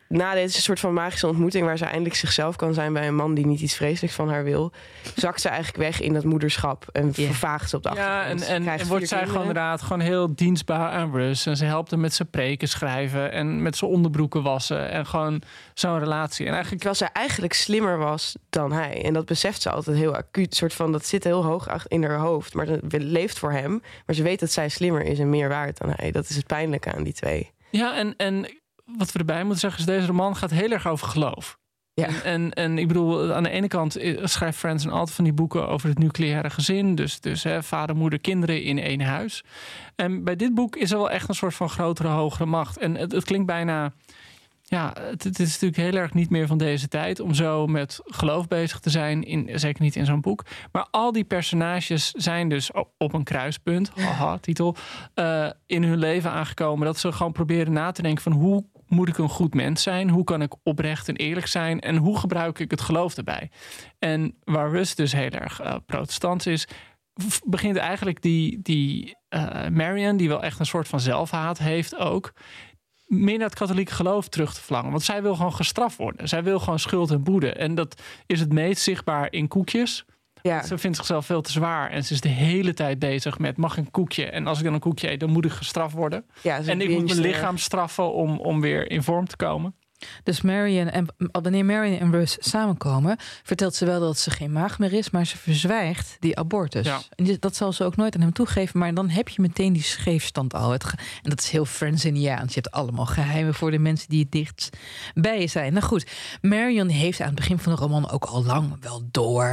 na deze soort van magische ontmoeting, waar ze eindelijk zichzelf kan zijn bij een man die niet iets vreselijks van haar wil, zakt ze eigenlijk weg in dat moederschap en Ja. vervaagt ze op de Ja, achtergrond. en, Ze en, krijgt en wordt vier zij gewoon kinderen. inderdaad gewoon heel dienstbaar aan Russ. En ze helpt hem met zijn preken schrijven en met zijn onderbroeken wassen. En gewoon zo'n relatie. En eigenlijk Terwijl zij eigenlijk slimmer was dan hij. En dat beseft ze altijd heel acuut. Soort van, dat zit heel hoog ach- in haar hoofd. Maar ze leeft voor hem. Maar ze weet dat zij slimmer is en meer waard dan hij. Dat is het pijnlijke aan die twee. Ja, en, en wat we erbij moeten zeggen is, deze roman gaat heel erg over geloof. Ja. En, en, en ik bedoel, aan de ene kant schrijft Franzen altijd van die boeken over het nucleaire gezin. Dus, dus hè, vader, moeder, kinderen in één huis. En bij dit boek is er wel echt een soort van grotere, hogere macht. En het, het klinkt bijna... Ja, het, het is natuurlijk heel erg niet meer van deze tijd om zo met geloof bezig te zijn. In, zeker niet in zo'n boek. Maar al die personages zijn dus op een kruispunt, haha, titel, uh, in hun leven aangekomen. Dat ze gewoon proberen na te denken van hoe moet ik een goed mens zijn? Hoe kan ik oprecht en eerlijk zijn? En hoe gebruik ik het geloof erbij? En waar Russ dus heel erg uh, protestant is, begint eigenlijk die, die uh, Marion, die wel echt een soort van zelfhaat heeft ook, meer naar het katholieke geloof terug te verlangen. Want zij wil gewoon gestraft worden. Zij wil gewoon schuld en boete. En dat is het meest zichtbaar in koekjes. Ja. Ze vindt zichzelf veel te zwaar. En ze is de hele tijd bezig met, mag ik een koekje? En als ik dan een koekje eet, dan moet ik gestraft worden. Ja, ze en ik moet mijn binge- lichaam straffen om, om weer in vorm te komen. Dus Marion en wanneer Marion en Russ samenkomen, vertelt ze wel dat ze geen maag meer is, maar ze verzwijgt die abortus. Ja. En die- dat zal ze ook nooit aan hem toegeven, maar dan heb je meteen die scheefstand al. Het ge- en dat is heel Frenzeniaans. Je hebt allemaal geheimen voor de mensen die het dichtst bij je zijn. Nou goed, Marion heeft aan het begin van de roman ook al lang wel door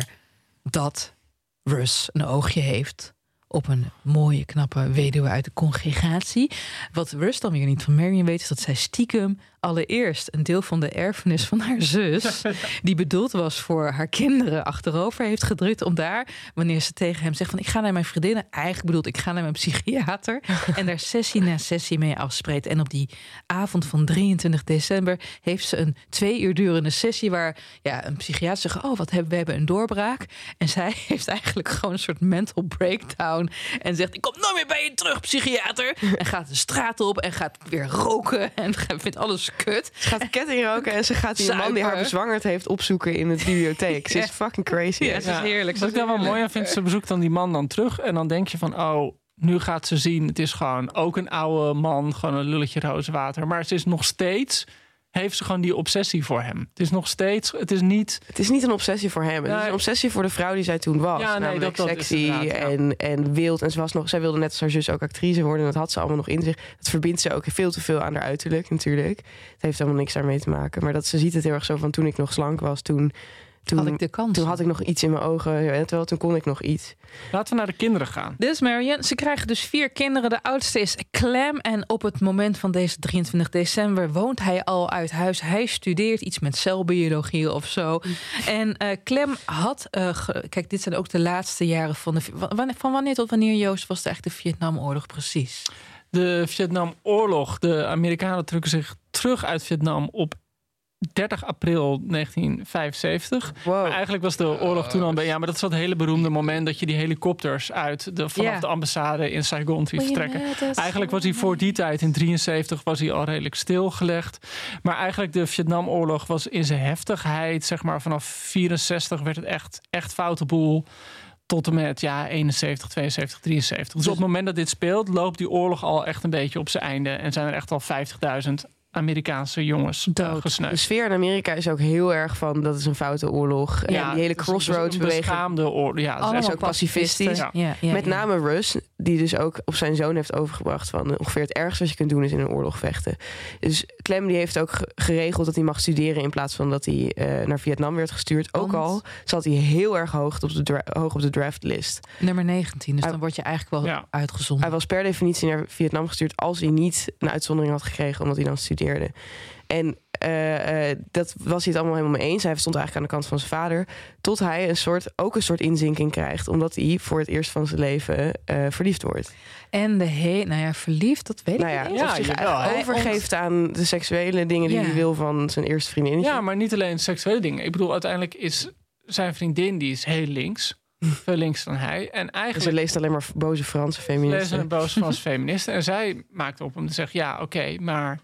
dat Russ een oogje heeft op een mooie, knappe weduwe uit de congregatie. Wat Russ dan weer niet van Marion weet, is dat zij stiekem allereerst een deel van de erfenis van haar zus, die bedoeld was voor haar kinderen, achterover heeft gedrukt om daar, wanneer ze tegen hem zegt van ik ga naar mijn vriendinnen, eigenlijk bedoelt ik ga naar mijn psychiater, en daar sessie na sessie mee afspreekt. En op die avond van drieëntwintig december heeft ze een twee uur durende sessie waar ja, een psychiater zegt, oh wat hebben we hebben een doorbraak. En zij heeft eigenlijk gewoon een soort mental breakdown en zegt ik kom nooit meer bij je terug, psychiater. En gaat de straat op en gaat weer roken en vindt alles kut. Ze gaat ketting roken en ze gaat die man die Zuiver. haar bezwangerd heeft opzoeken in de bibliotheek. Ze is Ja. fucking crazy. Ja, ze is heerlijk. Wat ze ik is dan wel heerlijk. mooi aan vind, ze bezoekt dan die man dan terug. En dan denk je van, oh, nu gaat ze zien, het is gewoon ook een oude man, gewoon een lulletje rozenwater. Maar ze is nog steeds, heeft ze gewoon die obsessie voor hem. Het is nog steeds, het is niet... Het is niet een obsessie voor hem. Het is Nee. een obsessie voor de vrouw die zij toen was. Ja, nee, namelijk dat- dat is sexy inderdaad, ja. en, en wild. En ze was nog, zij wilde net als haar zus ook actrice worden. En dat had ze allemaal nog in zich. Dat verbindt ze ook veel te veel aan haar uiterlijk natuurlijk. Het heeft helemaal niks daarmee te maken. Maar dat ze ziet het heel erg zo van toen ik nog slank was. Toen, toen, Had ik de kans. toen had ik nog iets in mijn ogen. Ja, terwijl toen kon ik nog iets. Laten we naar de kinderen gaan. Dit is Marion. Ze krijgen dus vier kinderen. De oudste is Clem. En op het moment van deze drieëntwintig december woont hij al uit huis. Hij studeert iets met celbiologie of zo. En uh, Clem had... Uh, ge- kijk, dit zijn ook de laatste jaren van de... Van, van wanneer tot wanneer, Joost, was het eigenlijk de Vietnamoorlog precies? De Vietnamoorlog. De Amerikanen trekken zich terug uit Vietnam op dertig april negentien vijfenzeventig. Wow. Maar eigenlijk was de oorlog toen al... bij- Ja, maar dat is dat hele beroemde moment dat je die helikopters uit de, vanaf Ja. de ambassade in Saigon ziet vertrekken. Eigenlijk was hij voor die tijd, in drieënzeventig, was hij al redelijk stilgelegd. Maar eigenlijk de Vietnamoorlog was in zijn heftigheid, zeg maar vanaf vierenzestig werd het echt, echt foute boel. Tot en met ja, eenenzeventig, tweeënzeventig, drieënzeventig. Dus op het moment dat dit speelt, loopt die oorlog al echt een beetje op zijn einde. En zijn er echt al vijftigduizend Amerikaanse jongens Dood. gesneuveld. De sfeer in Amerika is ook heel erg van dat is een foute oorlog. En die hele het is een- crossroads een beweging. beschaamde oorlog. Ja, Allemaal is ook pacifistisch. Ja. Ja, ja, Met ja. name Russ, die dus ook op zijn zoon heeft overgebracht van eh, ongeveer het ergste wat je kunt doen is in een oorlog vechten. Dus Clem die heeft ook ge- geregeld dat hij mag studeren in plaats van dat hij eh, naar Vietnam werd gestuurd. Ook Want? al zat hij heel erg hoog op de, dra- hoog op de draftlist. Nummer negentien, dus Hij- dan word je eigenlijk wel Ja. uitgezonden. Hij was per definitie naar Vietnam gestuurd als hij niet een uitzondering had gekregen omdat hij dan studeerde. En uh, uh, dat was hij het allemaal helemaal mee eens. Hij stond eigenlijk aan de kant van zijn vader. Tot hij een soort, ook een soort inzinking krijgt. Omdat hij voor het eerst van zijn leven uh, verliefd wordt. En de he, nou ja, verliefd, dat weet Nou ik ja, niet. of Ja, zich jawel, eigenlijk hij overgeeft aan de seksuele dingen die Ja. hij wil van zijn eerste vriendinnetje. Ja, maar niet alleen seksuele dingen. Ik bedoel, uiteindelijk is zijn vriendin, die is heel links. Veel links dan hij. En Dus eigenlijk hij leest alleen maar boze Franse lezen feministen. een boos Franse feministen. En zij maakt op om te zeggen, ja, oké, okay, maar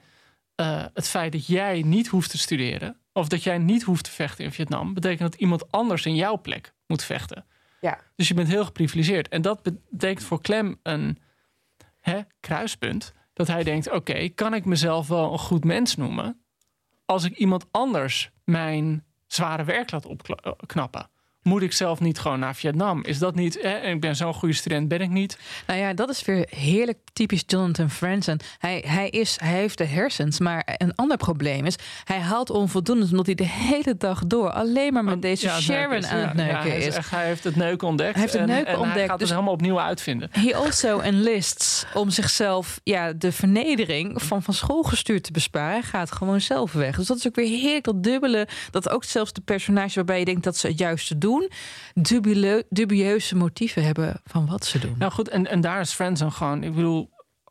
uh, het feit dat jij niet hoeft te studeren... of dat jij niet hoeft te vechten in Vietnam... betekent dat iemand anders in jouw plek moet vechten. Ja. Dus je bent heel geprivilegeerd. En dat betekent voor Clem een hè, kruispunt... dat hij denkt, oké, okay, kan ik mezelf wel een goed mens noemen... als ik iemand anders mijn zware werk laat opknappen? Moet ik zelf niet gewoon naar Vietnam? Is dat niet... Hè, ik ben zo'n goede student, ben ik niet? Nou ja, dat is weer heerlijk typisch Jonathan Franzen. Hij, hij, is, hij heeft de hersens, maar een ander probleem is... hij haalt onvoldoende omdat hij de hele dag door... alleen maar met oh, deze ja, Sharon is, aan het neuken ja, hij is. is. Echt, hij heeft het neuken ontdekt. Hij heeft het neuken en, ontdekt. En hij gaat dus het helemaal opnieuw uitvinden. He also enlists om zichzelf ja, de vernedering van van school gestuurd te besparen. Hij gaat gewoon zelf weg. Dus dat is ook weer heerlijk, dat dubbele... dat ook zelfs de personages waarbij je denkt dat ze het juiste doen... Dubile, dubieuze motieven hebben van wat ze doen. Nou goed, en, en daar is Franzen gewoon... Ik bedoel,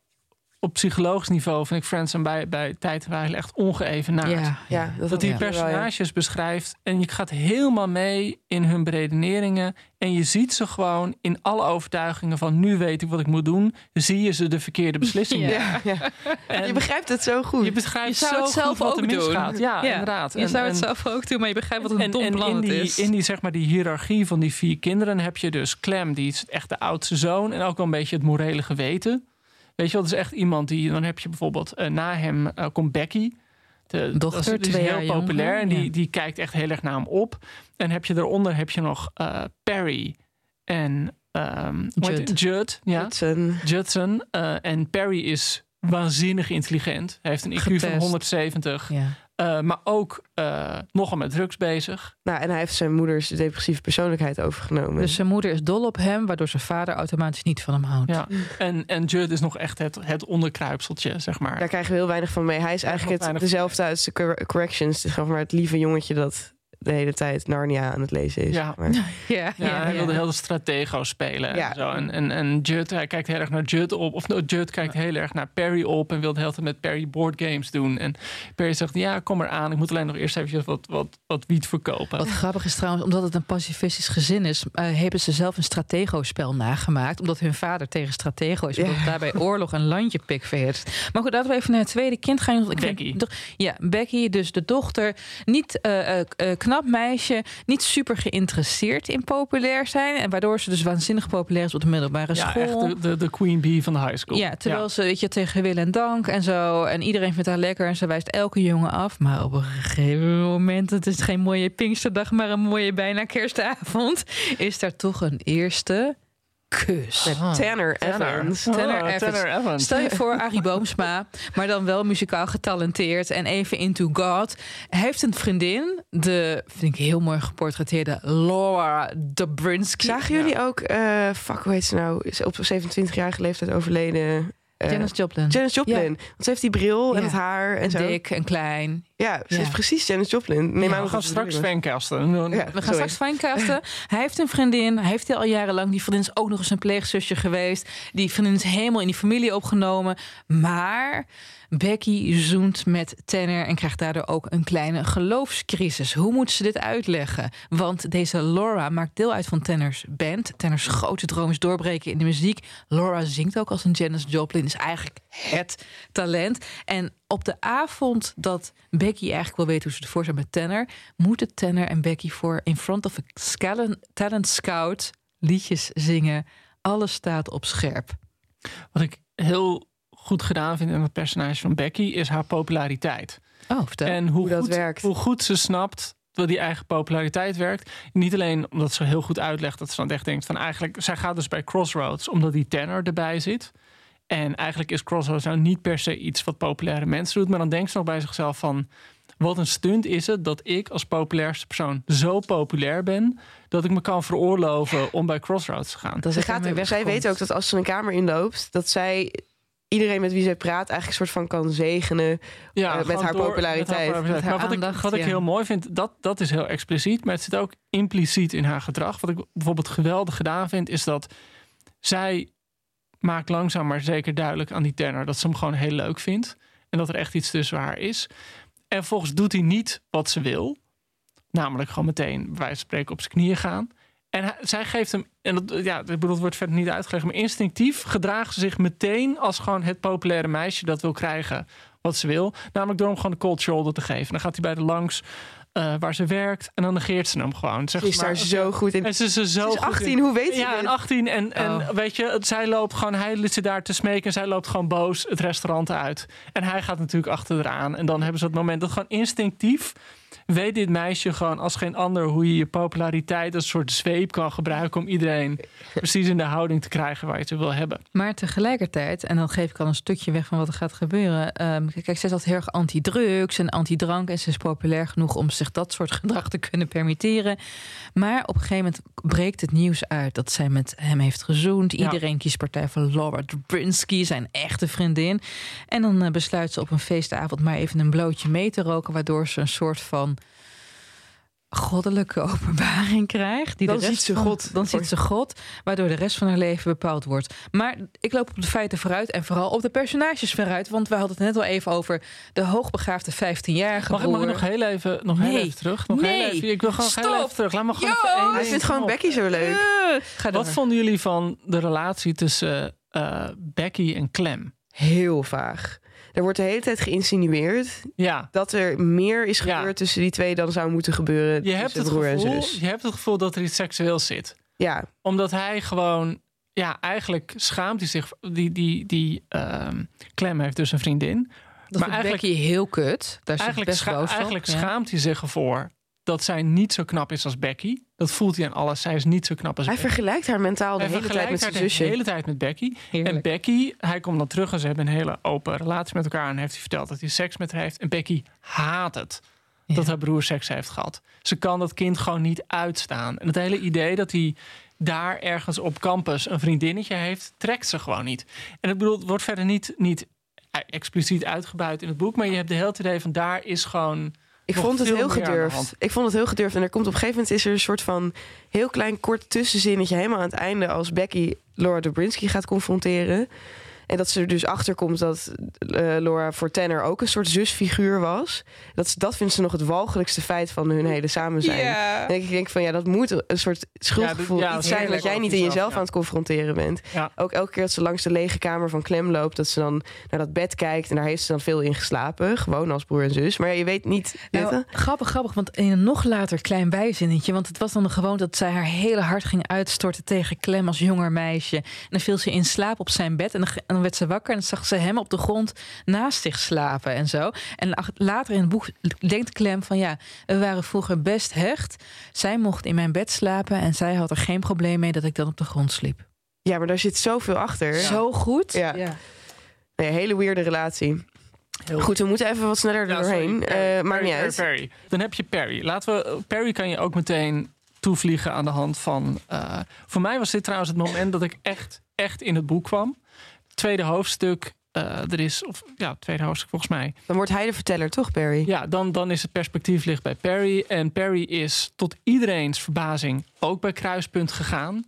op psychologisch niveau vind ik Franzen bij, bij tijd eigenlijk echt ongeëvenaard. Ja, ja, dat dat hij ja. personages ja. beschrijft en je gaat helemaal mee in hun beredeneringen en je ziet ze gewoon in alle overtuigingen van nu weet ik wat ik moet doen, zie je ze de verkeerde beslissingen. Ja, ja. En je begrijpt het zo goed. Je begrijpt je zou zo het zelf goed wat ook er misgaat. doen. Ja, ja, inderdaad. Je en, zou het en, zelf ook doen, maar je begrijpt wat een en, dom en plan in die, is. In die, zeg maar, die hiërarchie van die vier kinderen heb je dus Clem, die is echt de oudste zoon en ook wel een beetje het morele geweten. Weet je wel, dat is echt iemand die... Dan heb je bijvoorbeeld... Uh, na hem uh, komt Becky. De dochter, dat is, die twee is heel jaar populair. jonger, en die, ja. die kijkt echt heel erg naar hem op. En heb je daaronder heb je nog uh, Perry en... Um, Judd. Judd, ja. Judson. Judson. Uh, en Perry is waanzinnig intelligent. Hij heeft een I Q Getest. van honderdzeventig. Ja. Uh, maar ook uh, nogal met drugs bezig. Nou, en hij heeft zijn moeders depressieve persoonlijkheid overgenomen. Dus zijn moeder is dol op hem, waardoor zijn vader automatisch niet van hem houdt. Ja. En, en Judd is nog echt het, het onderkruipseltje, zeg maar. Daar krijgen we heel weinig van mee. Hij is eigenlijk het, dezelfde uit de cor- corrections. Dus maar het lieve jongetje dat de hele tijd Narnia aan het lezen is. Ja, maar. ja, ja, ja, hij ja. wilde heel de stratego spelen. Ja. En, zo. En, en, en Judd, hij kijkt heel erg naar Judd op. Of no, Judd kijkt heel erg naar Perry op. En wilde de hele tijd met Perry boardgames doen. En Perry zegt, ja, kom eraan. Ik moet alleen nog eerst even wat, wat, wat wiet verkopen. Wat grappig is trouwens, omdat het een pacifistisch gezin is... Uh, hebben ze zelf een stratego-spel nagemaakt. Omdat hun vader tegen stratego is. Omdat ja. daarbij oorlog een landje pikveert. Maar goed, laten we even naar het tweede kind gaan. Ik Becky. Vind, ja, Becky, dus de dochter. Niet uh, uh, knap meisje. Niet super geïnteresseerd in populair zijn. En waardoor ze dus waanzinnig populair is op de middelbare ja, school. Ja, echt de, de, de queen bee van de high school. Ja, terwijl ja. ze weet je, tegen wil en dank en zo. En iedereen vindt haar lekker en ze wijst elke jongen af. Maar op een gegeven moment, het is geen mooie Pinksterdag, maar een mooie bijna kerstavond, is daar toch een eerste kus. Met Ah, Tanner Evans. Oh, Tanner Evans. Tanner Evans. Stel je voor Arie Boomsma, maar dan wel muzikaal getalenteerd en even into God. Hij heeft een vriendin, de, vind ik heel mooi geportretteerde Laura Dobrinsky. Zagen jullie ook, uh, fuck, hoe heet ze nou? Is op zevenentwintigjarige leeftijd overleden. Uh, Janis Joplin. Janis Joplin. Ja. Want ze heeft die bril en Ja. het haar en, En zo. dik en klein. Ja, ze Ja. is precies Janis Joplin. Neem Ja, aan We dat gaan het straks bedoelen. fancasten. Ja, We gaan sorry. straks finecasten. Hij heeft een vriendin. Hij heeft die al jarenlang. Die vriendin is ook nog eens een pleegzusje geweest. Die vriendin is helemaal in die familie opgenomen. Maar Becky zoent met Tanner en krijgt daardoor ook een kleine geloofscrisis. Hoe moet ze dit uitleggen? Want deze Laura maakt deel uit van Tanners band. Tanners grote droom is doorbreken in de muziek. Laura zingt ook als een Janis Joplin. Is eigenlijk het talent. En op de avond dat Becky eigenlijk wil weten hoe ze ervoor staat met Tanner, moeten Tanner en Becky voor in front of a talent scout liedjes zingen. Alles staat op scherp. Wat ik heel goed gedaan vind in het personage van Becky is haar populariteit. Oh, vertel. En hoe, Hoe dat goed, werkt. hoe goed ze snapt dat die eigen populariteit werkt. Niet alleen omdat ze heel goed uitlegt dat ze dan echt denkt van eigenlijk, zij gaat dus bij Crossroads omdat die Tanner erbij zit. En eigenlijk is Crossroads nou niet per se iets wat populaire mensen doet, maar dan denkt ze nog bij zichzelf van, wat een stunt is het dat ik als populairste persoon zo populair ben dat ik me kan veroorloven om bij Crossroads te gaan. Dat Ze gaat, zij weet ook dat als ze een kamer inloopt, dat zij iedereen met wie zij praat eigenlijk een soort van kan zegenen Ja, uh, met, gewoon haar door- populariteit. met haar populariteit. Met haar Maar wat ik, aandacht, wat ik ja. heel mooi vind, dat, dat is heel expliciet, maar het zit ook impliciet in haar gedrag. Wat ik bijvoorbeeld geweldig gedaan vind, is dat zij maakt langzaam maar zeker duidelijk aan die Tanner dat ze hem gewoon heel leuk vindt. En dat er echt iets tussen haar is. En vervolgens doet hij niet wat ze wil. Namelijk gewoon meteen, bij wijze van spreken, op zijn knieën gaan. En hij, zij geeft hem, en dat, ja, ik bedoel, het wordt verder niet uitgelegd, maar instinctief gedraagt ze zich meteen als gewoon het populaire meisje dat wil krijgen wat ze wil. Namelijk door hem gewoon de cold shoulder te geven. Dan gaat hij bij de langs uh, waar ze werkt en dan negeert ze hem gewoon. Ze is daar zo goed in. En ze is er zo ze is goed achttien, in. hoe weet je Ja, en achttien. En, en Oh. weet je, zij loopt gewoon, hij liet ze daar te smeken en zij loopt gewoon boos het restaurant uit. En hij gaat natuurlijk achter eraan. En dan hebben ze het moment dat gewoon instinctief weet dit meisje gewoon als geen ander hoe je je populariteit als een soort zweep kan gebruiken om iedereen precies in de houding te krijgen waar je ze wil hebben. Maar tegelijkertijd, en dan geef ik al een stukje weg van wat er gaat gebeuren. Um, kijk, zij is altijd heel erg anti-drugs en anti-drank. En ze is populair genoeg om zich dat soort gedrag te kunnen permitteren. Maar op een gegeven moment breekt het nieuws uit dat zij met hem heeft gezoend. Ja. Iedereen kiest partij voor Laura Dubinsky, zijn echte vriendin. En dan uh, besluit ze op een feestavond maar even een blootje mee te roken, waardoor ze een soort van goddelijke openbaring krijgt. Die Dan de rest ziet ze van- God. Dan ziet ze God, waardoor de rest van haar leven bepaald wordt. Maar ik loop op de feiten vooruit en vooral op de personages vooruit. Want we hadden het net al even over de hoogbegaafde vijftienjarige Mag ik, mag ik broer. nog heel even, nog heel Nee. even terug? Nog Nee. heel even, ik wil gewoon Stop. heel even terug. Laat me gewoon Yo, even één Hij ding vindt gewoon op. Becky zo leuk. Uh, ga door. Wat vonden jullie van de relatie tussen uh, Becky en Clem? Heel vaag. Er wordt de hele tijd geïnsinueerd Ja, dat er meer is Ja. gebeurd tussen die twee dan zou moeten gebeuren je hebt, tussen het broer en gevoel, zus. je hebt het gevoel dat er iets seksueels zit. Ja, Omdat hij gewoon, ja, eigenlijk schaamt hij zich. Die, die, die um, Clem heeft dus een vriendin. Dat maar vindt eigenlijk- Becky heel kut. Daar is ze Eigenlijk, best scha- boos op. eigenlijk Ja. schaamt hij zich ervoor dat zij niet zo knap is als Becky. Dat voelt hij aan alles. Zij is niet zo knap als hij Becky. vergelijkt haar mentaal de Hij hele tijd met vergelijkt zijn haar zusje. de hele tijd met Becky. Heerlijk. En Becky, hij komt dan terug en ze hebben een hele open relatie met elkaar. En heeft hij verteld dat hij seks met haar heeft. En Becky haat het Ja. dat haar broer seks heeft gehad. Ze kan dat kind gewoon niet uitstaan. En het hele idee dat hij daar ergens op campus een vriendinnetje heeft, trekt ze gewoon niet. En ik bedoel, het wordt verder niet, niet expliciet uitgebuit in het boek. Maar je hebt de hele idee van daar is gewoon... Ik nog vond het veel heel meer aan de gedurfd. hand. Ik vond het heel gedurfd. En er komt op een gegeven moment is er een soort van heel klein kort tussenzinnetje helemaal aan het einde als Becky Laura Dubinsky gaat confronteren. En dat ze er dus achter komt dat uh, Laura voor Tanner ook een soort zusfiguur was. Dat, ze- dat vindt ze nog het walgelijkste feit van hun hele samen zijn. Ja. En ik denk van ja, dat moet een soort schuldgevoel Ja, dat- ja, iets dat zijn is dat jij heerlijk niet in over jezelf jezelf, ja. aan het confronteren bent. Ja. Ook elke keer dat ze langs de lege kamer van Clem loopt, dat ze dan naar dat bed kijkt en daar heeft ze dan veel in geslapen. Gewoon als broer en zus. Maar ja, je weet niet. Nou, Nette. grappig, grappig, want in een nog later klein bijzinnetje. Want het was dan gewoon dat zij haar hele hart ging uitstorten tegen Clem als jonger meisje. En dan viel ze in slaap op zijn bed. En dan, en dan werd ze wakker en dan zag ze hem op de grond naast zich slapen en zo. En ach- later in het boek denkt Clem van ja, we waren vroeger best hecht. Zij mocht in mijn bed slapen en zij had er geen probleem mee dat ik dan op de grond sliep. Ja, maar daar zit zoveel achter. Zo goed. Ja. Nee, hele weirde relatie. Goed, we moeten even wat sneller er Ja, sorry. doorheen. Perry, Eh, maakt Perry, niet Perry, uit. Perry. Dan heb je Perry. Laten we, Perry kan je ook meteen toevliegen aan de hand van... Uh, voor mij was dit trouwens het moment dat ik echt, echt in het boek kwam. Tweede hoofdstuk, uh, er is... Of, ja, tweede hoofdstuk volgens mij. Dan wordt hij de verteller, toch, Perry? Ja, dan, dan is het perspectief ligt bij Perry. En Perry is tot iedereens verbazing ook bij Kruispunt gegaan.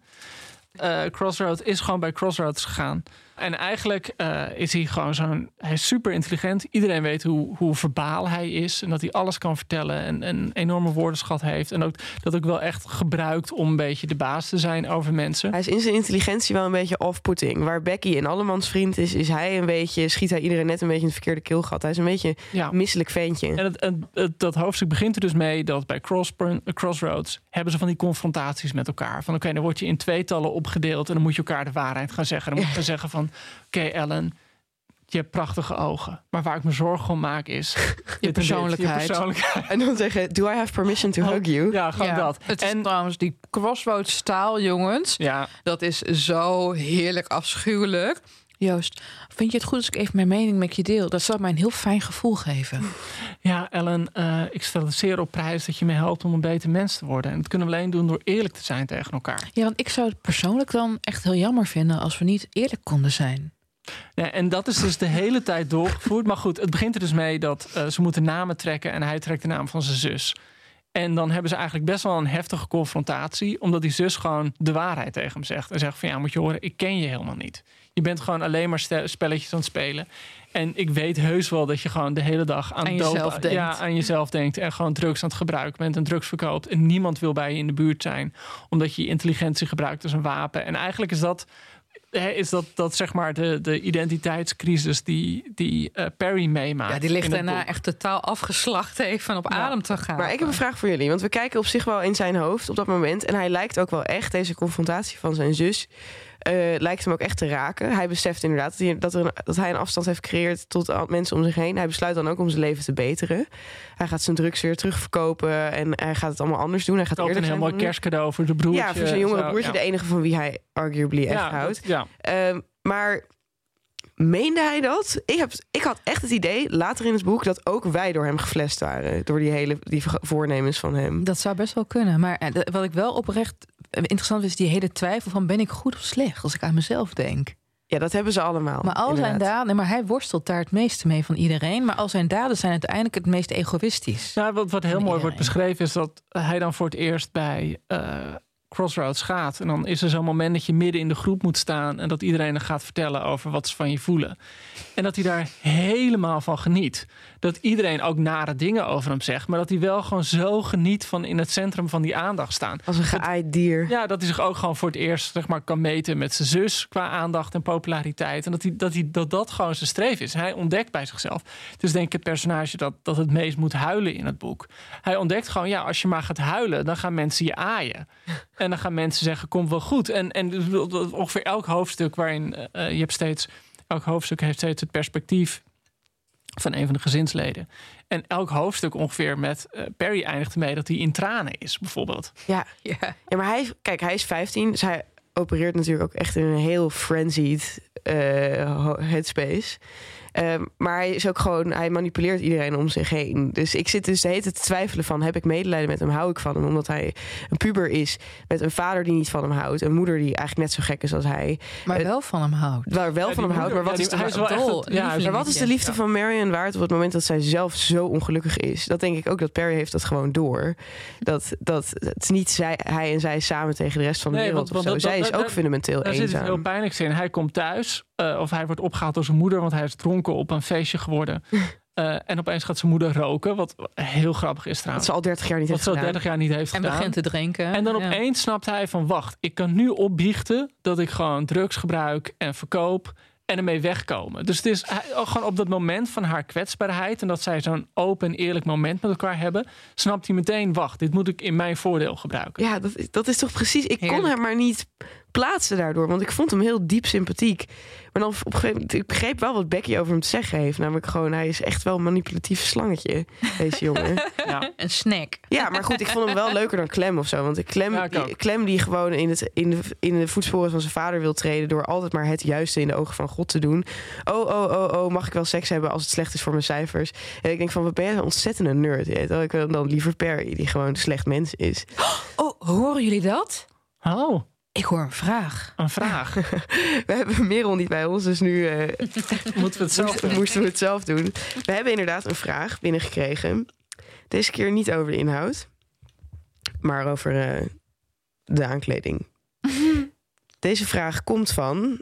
Uh, Crossroads is gewoon bij Crossroads gegaan. En eigenlijk uh, is hij gewoon zo'n... Hij is super intelligent. Iedereen weet hoe, hoe verbaal hij is. En dat hij alles kan vertellen. En, en een enorme woordenschat heeft. En ook dat ook wel echt gebruikt om een beetje de baas te zijn over mensen. Hij is in zijn intelligentie wel een beetje off-putting. Waar Becky een allemans vriend is, is hij een beetje... schiet hij iedereen net een beetje in het verkeerde keelgat. Hij is een beetje Ja. een misselijk ventje. En het, het, het- dat hoofdstuk begint er dus mee dat bij Cross, Crossroads hebben ze van die confrontaties met elkaar. Van oké, dan word je in tweetallen opgedeeld en dan moet je elkaar de waarheid gaan zeggen. Dan moet je gaan zeggen van oké, Ellen, je hebt prachtige ogen. Maar waar ik me zorgen om maak is dit en dit, persoonlijkheid. Je persoonlijkheid. En dan zeggen, do I have permission to hug you? Ja, gewoon Ja, dat. Het is En trouwens die Crossroads staal, jongens. ja, Dat is zo heerlijk afschuwelijk. Joost, vind je het goed als ik even mijn mening met je deel? Dat zou mij een heel fijn gevoel geven. ja, Ellen, uh, ik stel het zeer op prijs dat je me helpt om een beter mens te worden. En dat kunnen we alleen doen door eerlijk te zijn tegen elkaar. Ja, want ik zou het persoonlijk dan echt heel jammer vinden als we niet eerlijk konden zijn. Ja, en dat is dus de hele tijd doorgevoerd. Maar goed, het begint er dus mee dat uh, ze moeten namen trekken en hij trekt de naam van zijn zus. En dan hebben ze eigenlijk best wel een heftige confrontatie, omdat die zus gewoon de waarheid tegen hem zegt. En zegt van ja, moet je horen, ik ken je helemaal niet. Je bent gewoon alleen maar ste- spelletjes aan het spelen. En ik weet heus wel dat je gewoon de hele dag aan, Aan dope- jezelf denkt. Ja, aan jezelf denkt. En gewoon drugs aan het gebruiken bent en drugs verkoopt. En niemand wil bij je in de buurt zijn, omdat je je intelligentie gebruikt als een wapen. En eigenlijk is dat hè, is dat, dat zeg maar de, de identiteitscrisis die, die uh, Perry meemaakt. Ja, die ligt in het daarna boek. echt totaal afgeslacht even op Ja. adem te gaan. Maar ik heb een vraag voor jullie. Want we kijken op zich wel in zijn hoofd op dat moment. En hij lijkt ook wel echt, deze confrontatie van zijn zus... Uh, lijkt hem ook echt te raken. Hij beseft inderdaad dat hij, dat, er een, dat hij een afstand heeft gecreëerd... tot mensen om zich heen. Hij besluit dan ook om zijn leven te beteren. Hij gaat zijn drugs weer terugverkopen... en hij gaat het allemaal anders doen. Hij gaat Koopt een eerlijk heel zijn mooi dan nu. kerstcadeau voor de broertje. Ja, voor zijn jongere Zo, broertje. ja. De enige van wie hij arguably echt Ja, houdt. dat- ja. Um, maar meende hij dat? Ik, heb, ik had echt het idee, later in het boek... dat ook wij door hem geflasht waren. Door die hele die voornemens van hem. Dat zou best wel kunnen. Maar eh, de- wat ik wel oprecht interessant vind... is die hele twijfel van ben ik goed of slecht... als ik aan mezelf denk. Ja, dat hebben ze allemaal. Maar al zijn inderdaad. daden... Nee, maar hij worstelt daar het meeste mee van iedereen. Maar al zijn daden zijn uiteindelijk het meest egoïstisch. Nou, wat, wat heel Van mooi iedereen. wordt beschreven is dat hij dan voor het eerst bij uh, Crossroads gaat. En dan is er zo'n moment dat je midden in de groep moet staan... en dat iedereen dan gaat vertellen over wat ze van je voelen. En dat hij daar helemaal van geniet. Dat iedereen ook nare dingen over hem zegt... maar dat hij wel gewoon zo geniet van in het centrum van die aandacht staan. Als een geaaid dier. Ja, dat hij zich ook gewoon voor het eerst zeg maar, kan meten met zijn zus... qua aandacht en populariteit. En dat, hij, dat, hij, dat dat gewoon zijn streven is. Hij ontdekt bij zichzelf. Dus denk ik het personage dat, dat het meest moet huilen in het boek. Hij ontdekt gewoon, ja, als je maar gaat huilen... dan gaan mensen je aaien. En dan gaan mensen zeggen, komt wel goed. En, en ongeveer elk hoofdstuk waarin uh, je hebt steeds... elk hoofdstuk heeft steeds het perspectief... van een van de gezinsleden. En elk hoofdstuk ongeveer met uh, Perry eindigt ermee dat hij in tranen is, bijvoorbeeld. Ja, Ja. ja maar hij, kijk, hij is vijftien, dus hij opereert natuurlijk ook echt in een heel frenzied uh, headspace. Um, maar hij is ook gewoon, hij manipuleert iedereen om zich heen. Dus ik zit dus de hele tijd te twijfelen van, heb ik medelijden met hem, hou ik van hem? Omdat hij een puber is met een vader die niet van hem houdt, een moeder die eigenlijk net zo gek is als hij. Maar Uh, wel van hem houdt. Waar wel Ja, van die hem houdt, maar moeder, wat ja, is die- de hij is wel dol, echt het- ja, hij is- maar wat is de liefde van Marion waard op het moment dat zij zelf zo ongelukkig is? Dat denk ik ook dat Perry heeft dat gewoon door. Dat, dat het niet zij, hij en zij samen tegen de rest van de Nee, wereld want- of zo. want dat- Zij is dat- ook dat- fundamenteel Daar zit het eenzaam. heel pijnlijks in. Hij komt thuis, uh, of hij wordt opgehaald door zijn moeder... want hij is dronken op een feestje geworden. Uh, en opeens gaat zijn moeder roken, wat heel grappig is Dat trouwens. ze al dertig jaar niet Wat heeft ze al gedaan. dertig jaar niet heeft En gedaan. begint te drinken. En dan Ja. opeens snapt hij van... wacht, ik kan nu opbiechten dat ik gewoon drugs gebruik en verkoop... en ermee wegkomen. Dus het is hij, gewoon op dat moment van haar kwetsbaarheid... en dat zij zo'n open en eerlijk moment met elkaar hebben... snapt hij meteen, wacht, dit moet ik in mijn voordeel gebruiken. Ja, dat, is- dat is toch precies... Ik kon Heerlijk. hem maar niet plaatsen daardoor. Want ik vond hem heel diep sympathiek. Maar dan op een gegeven moment... Ik begreep wel wat Becky over hem te zeggen heeft. Namelijk gewoon, hij is echt wel een manipulatief slangetje. Deze jongen. Ja. Een snack. Ja, maar goed, ik vond hem wel leuker dan Clem of zo. Want ik Clem, Ja, ik ook. die, Clem die gewoon in, het, in, de, in de voetsporen van zijn vader wil treden... door altijd maar het juiste in de ogen van God te doen. Oh, oh, oh, oh, mag ik wel seks hebben als het slecht is voor mijn cijfers? En ik denk van, wat ben je een ontzettende nerd. Je weet wel. Ik wil dan liever Perry, die gewoon een slecht mens is. Oh, horen jullie dat? Oh, Ik hoor een vraag. een vraag. We hebben Merel niet bij ons, dus nu uh, Moeten we het zelf doen? moesten we het zelf doen. We hebben inderdaad een vraag binnengekregen. Deze keer niet over de inhoud, maar over uh, de aankleding. Deze vraag komt van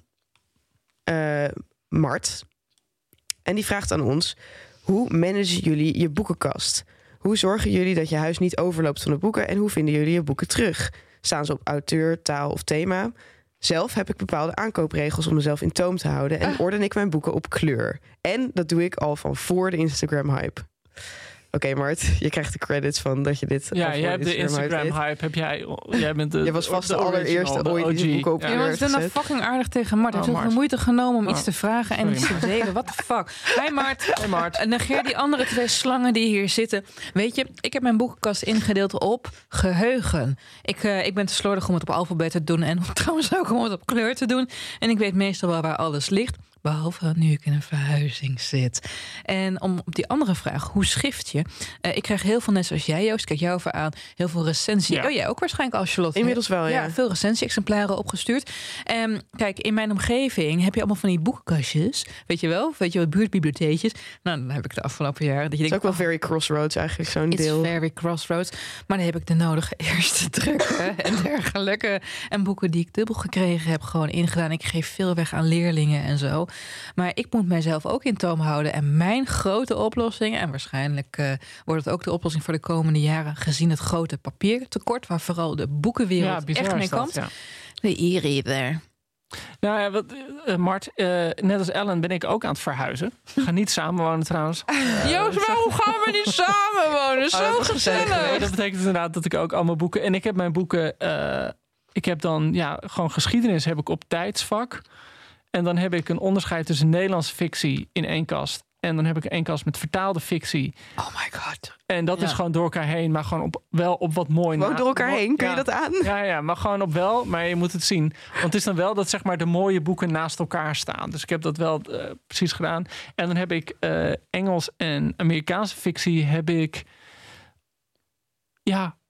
uh, Mart. En die vraagt aan ons: hoe managen jullie je boekenkast? Hoe zorgen jullie dat je huis niet overloopt van de boeken? En hoe vinden jullie je boeken terug? Staan ze op auteur, taal of thema? Zelf heb ik bepaalde aankoopregels om mezelf in toom te houden... en orden ik mijn boeken op kleur. En dat doe ik al van voor de Instagram-hype. Oké, okay, Mart, je krijgt de credits van dat je dit... al Ja, voor jij hebt de Instagram-hype Instagram-hype. Heb jij, jij bent de, Je was vast de, original, allereerste de ooit die zijn O G. boeken op Ja. Ja, maar ze doen gezet. dan fucking aardig tegen Mart. Hij Oh, heeft zoveel Mart. moeite genomen om Oh. iets te vragen en Sorry, iets te delen. What the fuck? Hi Mart. Hey Mart. Negeer die andere twee slangen die hier zitten. Weet je, ik heb mijn boekenkast ingedeeld op geheugen. Ik, uh, ik ben te slordig om het op alfabet te doen en trouwens ook om het op kleur te doen. En ik weet meestal wel waar alles ligt. Behalve nu ik in een verhuizing zit. En om op die andere vraag, hoe schrift je? Uh, ik krijg heel veel, net zoals jij Joost, kijk jou even aan, heel veel recensie. Ja. Oh, jij ook waarschijnlijk als Charlotte. Inmiddels wel, ja. Ja, veel recensie-exemplaren opgestuurd. En kijk, in mijn omgeving heb je allemaal van die boekenkastjes. Weet je wel? Weet je wel, buurtbibliotheekjes. Nou, dan heb ik de afgelopen jaar... Dat je Het is denkt, ook wel very crossroads eigenlijk, zo'n It's deel. very crossroads. Maar dan heb ik de nodige eerste drukken en dergelijke. En boeken die ik dubbel gekregen heb, gewoon ingedaan. Ik geef veel weg aan leerlingen en zo. Maar ik moet mijzelf ook in toom houden. En mijn grote oplossing, en waarschijnlijk uh, wordt het ook de oplossing voor de komende jaren, gezien het grote papiertekort, waar vooral de boekenwereld Ja, bizar echt mee is dat, kampt. ja. De e-reader. Nou ja, wat, uh, Mart, uh, net als Ellen ben ik ook aan het verhuizen. Ik ga niet samenwonen trouwens. Uh, Joost, waarom gaan we niet samenwonen? Zo oh, gezellig. Nee, dat betekent inderdaad dat ik ook allemaal boeken... En ik heb mijn boeken... Uh, ik heb dan ja, gewoon geschiedenis heb ik op tijdsvak. En dan heb ik een onderscheid tussen Nederlandse fictie in één kast. En dan heb ik één kast met vertaalde fictie. Oh my god. En dat ja. is gewoon door elkaar heen, maar gewoon op, wel op wat mooi. Gewoon door elkaar heen, kun ja. je dat aan? Ja, ja, maar gewoon op wel, maar je moet het zien. Want het is dan wel dat zeg maar de mooie boeken naast elkaar staan. Dus ik heb dat wel uh, precies gedaan. En dan heb ik uh, Engels en Amerikaanse fictie heb ik... Ja...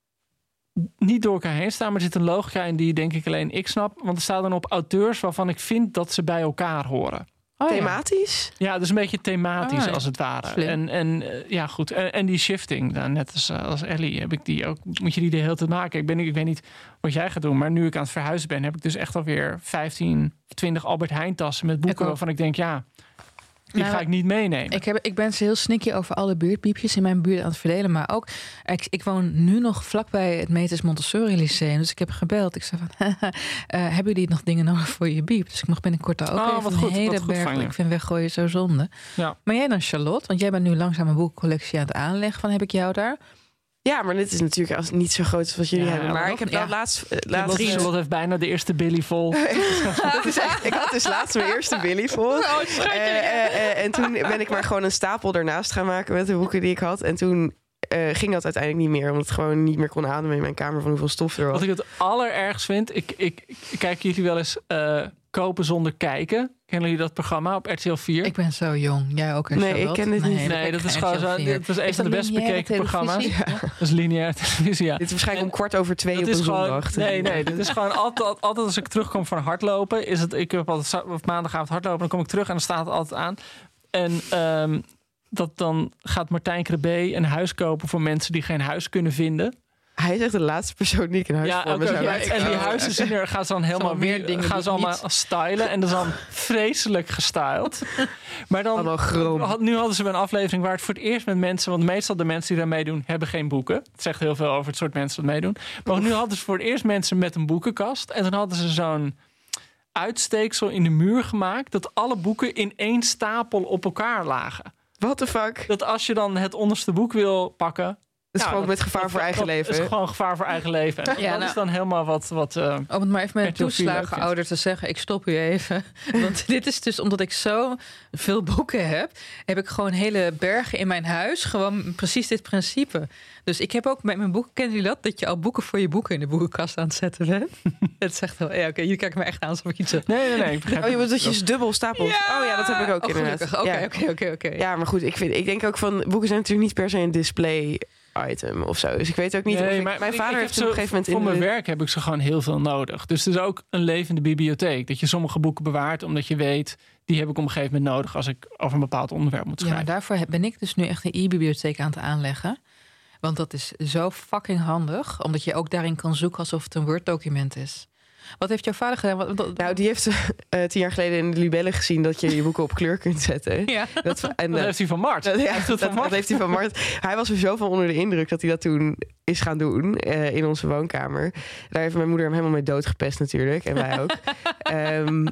niet door elkaar heen staan, maar er zit een logica in die denk ik alleen ik snap. Want er staat dan op auteurs waarvan ik vind dat ze bij elkaar horen. Oh, thematisch? Ja, dus een beetje thematisch oh, als het ware. Slim. En, en uh, ja, goed. En, en die shifting, nou, net als, uh, als Ellie, heb ik die ook. Moet je die de hele tijd maken? Ik, ben, ik weet niet wat jij gaat doen, maar nu ik aan het verhuizen ben, heb ik dus echt alweer vijftien, twintig Albert Heijn tassen met boeken waarvan ik denk, ja, die nou, ga ik niet meenemen. Ik, heb, ik ben heel sneaky over alle buurtpiepjes in mijn buurt aan het verdelen. Maar ook, ik, ik woon nu nog vlakbij het Metis Montessori Lyceum. Dus ik heb gebeld. Ik zei van, uh, hebben jullie nog dingen nodig voor je biep? Dus ik mag binnenkort daar ook oh, even een goed, hele berg. Ik vind weggooien zo zonde. Ja. Maar jij dan, Charlotte? Want jij bent nu langzaam een boekcollectie aan het aanleggen. Van heb ik jou daar? Ja, maar dit is natuurlijk als niet zo groot als wat jullie ja, hebben. Maar ik heb ja. laatst... Uh, laatst drie. Charlotte heeft bijna de eerste Billy vol. Dat is echt, ik had dus laatst mijn eerste Billy vol. Oh, uh, uh, uh, en toen ben ik maar gewoon een stapel ernaast gaan maken met de boeken die ik had. En toen uh, ging dat uiteindelijk niet meer. Omdat het gewoon niet meer kon ademen in mijn kamer van hoeveel stof er was. Wat ik het allerergst vind... Ik, ik, ik kijk jullie wel eens uh, Kopen zonder kijken. Kennen jullie dat programma op R T L vier? Ik ben zo jong. Jij ook? Nee, ik ken dit niet. Nee, nee dat is gewoon zo. Dit was een van de best bekeken programma's. Ja. Dat is lineaire televisie, ja. Dit is waarschijnlijk en om kwart over twee op een gewoon, zondag. Nee, nee. Dit is gewoon altijd, altijd als ik terugkom van hardlopen. Is het, ik heb altijd op maandagavond hardlopen. Dan kom ik terug en dan staat het altijd aan. En um, dat dan gaat Martijn Krabbe een huis kopen voor mensen die geen huis kunnen vinden. Hij is echt de laatste persoon die ik een huis ja, voor me zou ja, En die huizen zien er, gaan ze dan helemaal meer dingen gaan ze allemaal niet. stylen. En dat is dan vreselijk gestyled. Maar dan, had, nu hadden ze een aflevering waar het voor het eerst met mensen... want meestal de mensen die daar meedoen hebben geen boeken. Het zegt heel veel over het soort mensen dat meedoen. Maar Oef. nu hadden ze voor het eerst mensen met een boekenkast. En dan hadden ze zo'n uitsteeksel in de muur gemaakt... dat alle boeken in één stapel op elkaar lagen. What the fuck? Dat als je dan het onderste boek wil pakken... Dat is ja, gewoon dat, met gevaar dat, voor eigen dat leven. Dat is gewoon gevaar voor eigen leven. En ja, dat nou, is dan helemaal wat... wat uh, om het maar even met een toeslagen ouder te zeggen... ik stop u even. Want dit is dus omdat ik zo veel boeken heb... heb ik gewoon hele bergen in mijn huis. Gewoon precies dit principe. Dus ik heb ook met mijn boeken... kennen jullie dat? Dat je al boeken voor je boeken in de boekenkast aan het zetten bent. Het zegt wel... Ja, oké, okay, jullie kijken me echt aan alsof ik iets zeg. Nee, nee, nee. Ik oh, je bedoelt dat je ze dubbel stapelt. Ja! Oh ja, dat heb ik ook oh, inderdaad. Oké, oké, oké, oké. Ja, maar goed, ik, vind, ik denk ook van... boeken zijn natuurlijk niet per se een display... item of zo. Dus ik weet ook niet nee, of ik, maar mijn vader ik heeft op een gegeven moment voor in mijn de... werk heb ik ze gewoon heel veel nodig. Dus het is ook een levende bibliotheek. Dat je sommige boeken bewaart omdat je weet... die heb ik op een gegeven moment nodig als ik over een bepaald onderwerp moet schrijven. Ja, maar daarvoor ben ik dus nu echt een e-bibliotheek aan het aanleggen. Want dat is zo fucking handig. Omdat je ook daarin kan zoeken alsof het een Word-document is. Wat heeft jouw vader gedaan? Wat, wat... Nou, die heeft uh, tien jaar geleden in de Libelle gezien... dat je je boeken op kleur kunt zetten. Ja. Dat, en, dat heeft hij van Mart. Dat, ja, dat, dat, van Mart. dat heeft hij van Mart. Hij was er zo van onder de indruk dat hij dat toen is gaan doen... Uh, in onze woonkamer. Daar heeft mijn moeder hem helemaal mee doodgepest natuurlijk. En wij ook. um,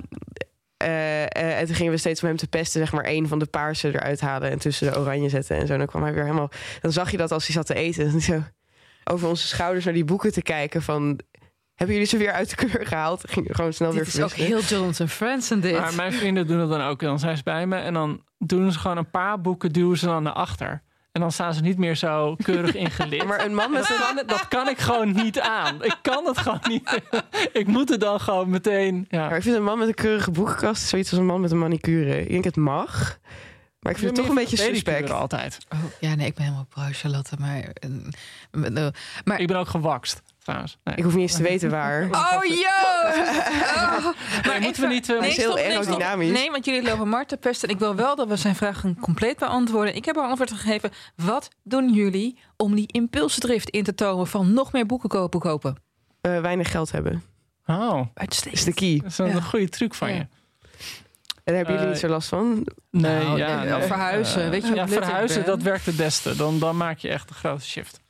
Uh, uh, en toen gingen we steeds om hem te pesten, zeg maar één van de paarse eruit halen en tussen de oranje zetten en zo. En dan kwam hij weer helemaal. Dan zag je dat als hij zat te eten, en zo over onze schouders naar die boeken te kijken van. Hebben jullie ze weer uit de kleur gehaald? Ging gewoon snel dit weer is ook heel Jonathan Franzen dit. Maar mijn vrienden doen het dan ook. Dan zijn ze bij me en dan doen ze gewoon een paar boeken, duwen ze dan naar achter. En dan staan ze niet meer zo keurig ingelid. Maar een man met dat, kan, dat kan ik gewoon niet aan. Ik kan het gewoon niet. Ik moet het dan gewoon meteen... Ja. Maar ik vind een man met een keurige boekenkast zoiets als een man met een manicure. Ik denk het mag. Maar ik vind het toch een beetje suspect. Altijd. Oh, ja, nee, ik ben helemaal pro Charlotte. Maar, uh, maar ik ben ook gewakst. Nee. Ik hoef niet eens te weten waar. Oh, Joost! Oh. Maar moeten we niet... Uh, nee, is heel aerodynamisch. Nee, want jullie lopen Mart te pesten. Ik wil wel dat we zijn vragen compleet beantwoorden. Ik heb al een antwoord gegeven. Wat doen jullie om die impulsdrift in te tonen van nog meer boeken kopen kopen? Uh, weinig geld hebben. Oh. Uitstekend. Is de key. Dat is een ja. goede truc van ja. je. En daar hebben jullie uh, niet zo last van? Nee, nou, ja. Nee, nee. verhuizen. Uh, weet je ja, verhuizen, dat werkt het beste. Dan, dan maak je echt een grote shift.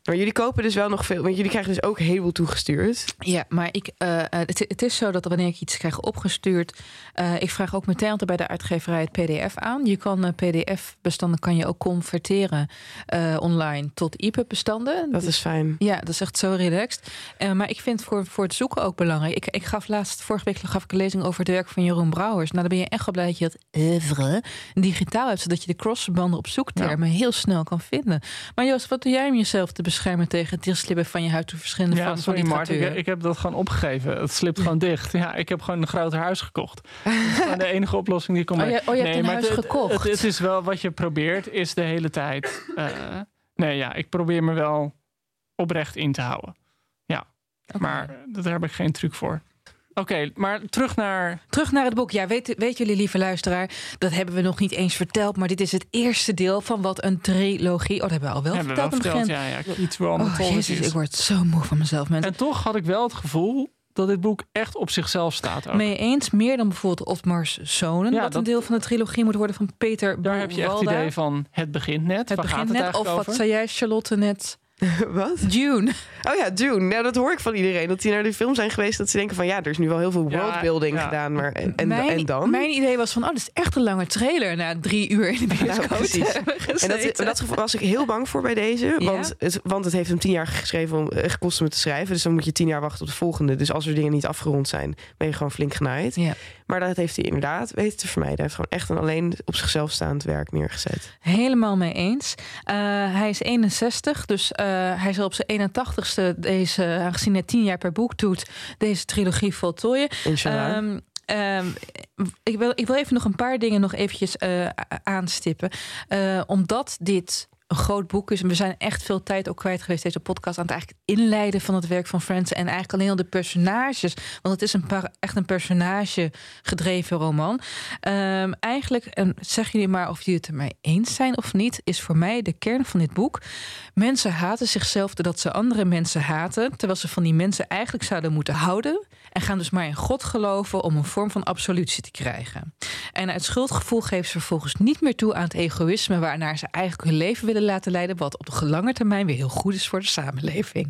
Maar jullie kopen dus wel nog veel, want jullie krijgen dus ook een heleboel toegestuurd. Ja, maar ik, uh, het, het is zo dat wanneer ik iets krijg opgestuurd, uh, ik vraag ook meteen altijd bij de uitgeverij het P D F aan. Je kan uh, P D F-bestanden kan je ook converteren uh, online tot E P U B-bestanden. Dat dus, is fijn. Ja, dat is echt zo relaxed. Uh, maar ik vind voor, voor het zoeken ook belangrijk. Ik, ik gaf laatst, vorige week gaf ik een lezing over het werk van Jeroen Brouwers. Nou, dan ben je echt wel blij dat je het oeuvre digitaal hebt, zodat je de crossverbanden op zoektermen ja. heel snel kan vinden. Maar Joost, wat doe jij om jezelf te beschermen tegen het slippen van je huid toe verschillende ja, van, sorry, van Mart, ik, ik heb dat gewoon opgegeven. Het slipt gewoon dicht. Ja, ik heb gewoon een groter huis gekocht. Dat is gewoon de enige oplossing die ik kon oh, maken. je, oh, je nee, hebt een huis het, gekocht? Het, het, het is wel wat je probeert, is de hele tijd... Uh, nee, ja, ik probeer me wel oprecht in te houden. Ja, okay. Maar daar heb ik geen truc voor. Oké, okay, maar terug naar... Terug naar het boek. Ja, weet, weet jullie, lieve luisteraar, dat hebben we nog niet eens verteld, maar dit is het eerste deel van wat een trilogie... Oh, dat hebben we al wel hebben verteld. We wel verteld ja, ja, iets wel oh, jezus, ik word zo moe van mezelf, mensen. En toch had ik wel het gevoel dat dit boek echt op zichzelf staat. Ook. Ben je eens? Meer dan bijvoorbeeld Otmars Zonen, ja, wat dat, een deel van de trilogie moet worden van Peter Daar heb je echt het idee van, het begint net. Het Waar begint gaat het net, of over? wat zei jij, Charlotte, net... Wat? Dune. Oh ja, Dune. Nou, dat hoor ik van iedereen. Dat die naar de film zijn geweest. Dat ze denken van ja, er is nu wel heel veel worldbuilding ja, ja. gedaan. Maar en, en, mijn, en dan? Mijn idee was van, oh, dit is echt een lange trailer. Na drie uur in de bioscoop. Nou, precies. En dat, dat was ik heel bang voor bij deze. Ja? Want, het, want het heeft hem tien jaar geschreven om, gekost om het te schrijven. Dus dan moet je tien jaar wachten op de volgende. Dus als er dingen niet afgerond zijn, ben je gewoon flink genaaid. Ja. Maar dat heeft hij inderdaad weten te vermijden. Hij heeft gewoon echt een alleen op zichzelf staand werk neergezet. Helemaal mee eens. Uh, hij is eenenzestig, dus uh, hij zal op zijn eenentachtigste deze, aangezien hij tien jaar per boek doet, deze trilogie voltooien. Inshallah. Um, Um, ik, wil, ik wil even nog een paar dingen nog eventjes uh, aanstippen. Uh, omdat dit een groot boek is. En we zijn echt veel tijd ook kwijt geweest, deze podcast, aan het eigenlijk inleiden van het werk van Franzen. En eigenlijk alleen al de personages. Want het is een par- echt een personage gedreven roman. Um, eigenlijk, en zeg jullie maar of jullie het ermee eens zijn of niet, is voor mij de kern van dit boek. Mensen haten zichzelf doordat ze andere mensen haten, terwijl ze van die mensen eigenlijk zouden moeten houden. En gaan dus maar in God geloven om een vorm van absolutie te krijgen. En uit schuldgevoel geven ze vervolgens niet meer toe aan het egoïsme waarnaar ze eigenlijk hun leven willen laten leiden, wat op de lange termijn weer heel goed is voor de samenleving.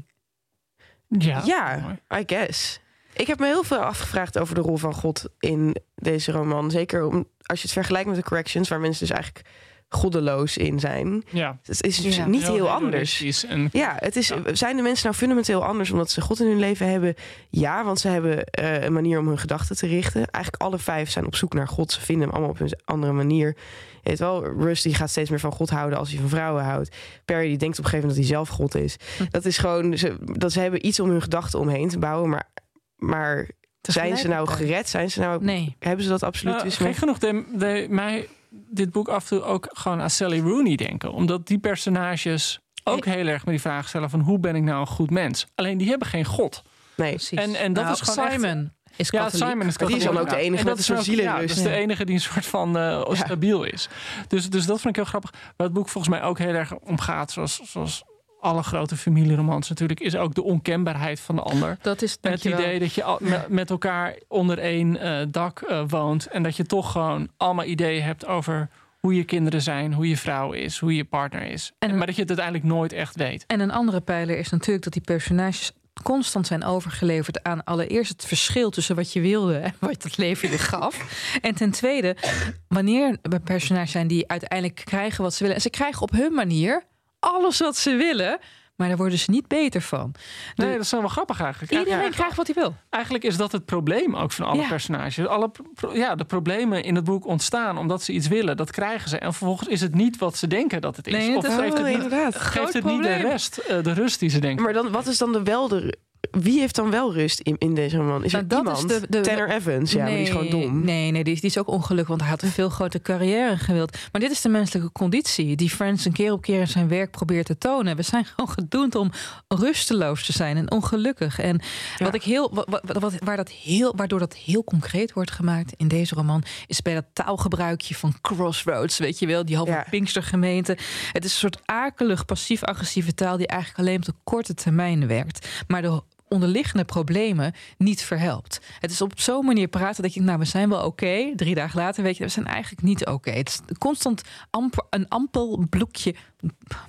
Ja, ja, I guess. Ik heb me heel veel afgevraagd over de rol van God in deze roman. Zeker om, als je het vergelijkt met de Corrections, waar mensen dus eigenlijk goddeloos in zijn. Ja. Het is dus ja. niet heel, heel anders. En... Ja, het is, ja. Zijn de mensen nou fundamenteel anders omdat ze God in hun leven hebben? Ja, want ze hebben uh, een manier om hun gedachten te richten. Eigenlijk alle vijf zijn op zoek naar God. Ze vinden hem allemaal op een andere manier. Je weet wel, Rust die gaat steeds meer van God houden als hij van vrouwen houdt. Perry die denkt op een gegeven moment dat hij zelf God is. Hm. Dat is gewoon, ze, dat ze hebben iets om hun gedachten omheen te bouwen, maar, maar zijn ze nou gered? Zijn ze nou, nee. Hebben ze dat absoluut? Nou, dus gek genoeg de, de, mij dit boek af en toe ook gewoon aan Sally Rooney denken. Omdat die personages ook hey. heel erg met die vraag stellen van hoe ben ik nou een goed mens? Alleen die hebben geen God. Nee, precies. En, en dat nou, is gewoon Simon. Echt... Is ja, Simon is die is dan ook de enige met een soort zielenrust. Ja, dat is de enige die een soort van uh, ja. stabiel is. Dus, dus dat vind ik heel grappig. Waar het boek volgens mij ook heel erg om gaat, zoals, zoals alle grote familieromans natuurlijk, is ook de onkenbaarheid van de ander. Dat is het idee dat je al, met, met elkaar onder één uh, dak uh, woont en dat je toch gewoon allemaal ideeën hebt over hoe je kinderen zijn, hoe je vrouw is, hoe je partner is. En, maar dat je het uiteindelijk nooit echt weet. En een andere pijler is natuurlijk dat die personages constant zijn overgeleverd aan allereerst het verschil tussen wat je wilde en wat het leven je gaf. En ten tweede, wanneer er personages zijn die uiteindelijk krijgen wat ze willen. En ze krijgen op hun manier alles wat ze willen, maar daar worden ze niet beter van. De, nee, dat is wel grappig eigenlijk. Iedereen eigenlijk, krijgt wat hij wil. Eigenlijk is dat het probleem ook van alle ja. personages. Alle pro, ja, de problemen in het boek ontstaan omdat ze iets willen. Dat krijgen ze. En vervolgens is het niet wat ze denken dat het is. Nee, of het geeft is, het, inderdaad. niet, geeft het niet de rest, uh, de rust die ze denken. Maar dan, wat is dan de wel de... Wie heeft dan wel rust in, in deze roman? Is er nou, dat iemand? Is de, de, Tanner Evans, ja, nee, maar die is gewoon dom. Nee, nee die, is, die is ook ongelukkig, want hij had een veel grotere carrière gewild. Maar dit is de menselijke conditie die Frans een keer op keer in zijn werk probeert te tonen. We zijn gewoon gedoemd om rusteloos te zijn en ongelukkig. En ja. wat ik heel, wat, wat, waar dat heel, waardoor dat heel concreet wordt gemaakt in deze roman, is bij dat taalgebruikje van Crossroads, weet je wel, die halve ja. Pinkstergemeente. Het is een soort akelig, passief-agressieve taal die eigenlijk alleen op de korte termijn werkt. Maar de onderliggende problemen niet verhelpt. Het is op zo'n manier praten dat je, nou, we zijn wel oké. Okay. Drie dagen later weet je, we zijn eigenlijk niet oké. Okay. Het is constant amper, een ampel bloekje,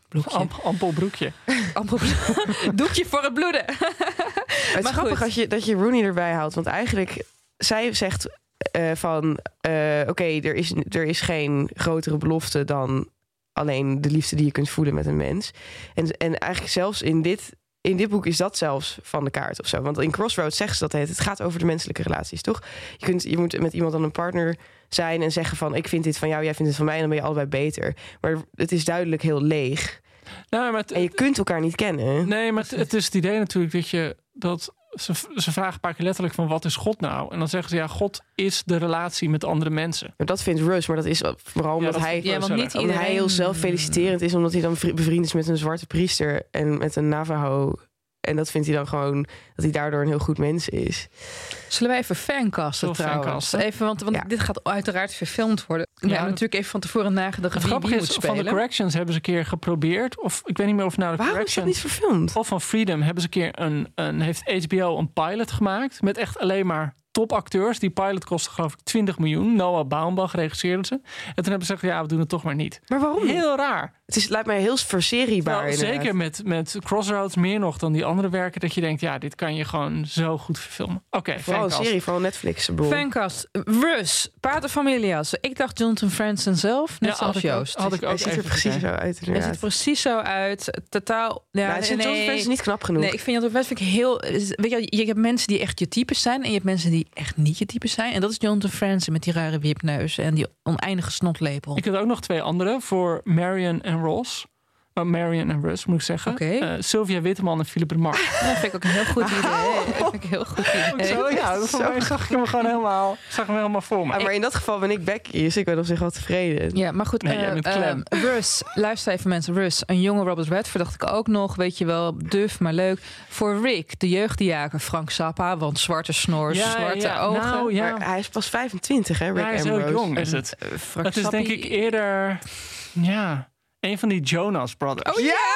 Broekje. Amp, ampel broekje. Ampel doekje voor het bloeden. Het is Maar grappig goed. als je, dat je Rooney erbij haalt. Want eigenlijk, zij zegt uh, van... Uh, Oké, okay, er, is, er is geen grotere belofte dan alleen de liefde die je kunt voelen met een mens. En, en eigenlijk zelfs in dit, in dit boek is dat zelfs van de kaart of zo. Want in Crossroads zegt ze dat het, het gaat over de menselijke relaties, toch? Je, kunt, je moet met iemand dan een partner zijn en zeggen van... ik vind dit van jou, jij vindt dit van mij... en dan ben je allebei beter. Maar het is duidelijk heel leeg. Nou, maar het, en je kunt elkaar niet kennen. Nee, maar het, het is het idee natuurlijk dat je... dat ze, ze vragen een paar keer letterlijk van wat is God nou? En dan zeggen ze ja, God is de relatie met andere mensen. Maar dat vindt Russ, maar dat is vooral omdat ja, hij, ja, want niet omdat hij heel zelffeliciterend is... omdat hij dan bevriend is met een zwarte priester en met een Navajo... En dat vindt hij dan gewoon dat hij daardoor een heel goed mens is. Zullen wij even fancasten trouwens? Fancasten? Even, want, want Ja. dit gaat uiteraard verfilmd worden. We Ja, hebben dat- natuurlijk even van tevoren nagedacht Het wie grappige wie moet is, spelen. van de Corrections hebben ze een keer geprobeerd. Of ik weet niet meer of nou de Waarom is dat Corrections... niet verfilmd? Of van Freedom hebben ze een keer een, een... heeft H B O een pilot gemaakt. Met echt alleen maar topacteurs. Die pilot kostte geloof ik twintig miljoen. Noah Baumbach regisseerde ze. En toen hebben ze gezegd, ja, we doen het toch maar niet. Maar waarom niet? Heel raar. Het is, lijkt mij heel verseriebaar. Nou, inderdaad. zeker met, met Crossroads meer nog dan die andere werken. Dat je denkt, ja, dit kan je gewoon zo goed verfilmen. Oké, okay, Vooral een serie, vooral Netflix. Bro. Fancast. Russ. Pater Familias. Ik dacht Jonathan Franzen zelf. Net Ja, zoals had ik ook- Joost. had ik ook Hij ziet er even precies gekeken. zo uit. Hij ziet Inderdaad. er precies zo uit. Totaal. Ja, Nou, nee, Sint John's nee. is niet knap genoeg. Nee, ik vind Jonathan Franzen vind ik heel... Weet je, je hebt mensen die echt je types zijn... en je hebt mensen die echt niet je types zijn. En dat is Jonathan Franzen met die rare wipneus... en die oneindige snotlepel. Ik had ook nog twee andere voor Marion en Ross. Oh, Marion en Russ, moet ik zeggen. Oké. Eh, Sylvia Witteman en Philip de Mark. Dat vind ik ook een heel goed idee. Dat vind ik een heel goed idee. Zo, ja, voor mij zag ik hem gewoon helemaal, zag hem helemaal voor me. Ah, maar in dat geval ben ik Becky, dus ik ben op zich wel tevreden. Ja, maar goed. Nee, jij eh, bent eh, klem. Russ, luister even mensen. Russ, een jonge Robert Redford dacht ik ook nog. Weet je wel, duf, maar leuk. Voor Rick, de jeugdjager Frank Zappa. Want zwarte snor, Ja, zwarte ja. ogen. Nou, ja. Maar hij is pas vijfentwintig, hè, Rick Ja, hij is heel Ambrose. jong, is het. Eh, Frank Het is Zappi- denk ik eerder, ja, een van die Jonas Brothers. Oh ja!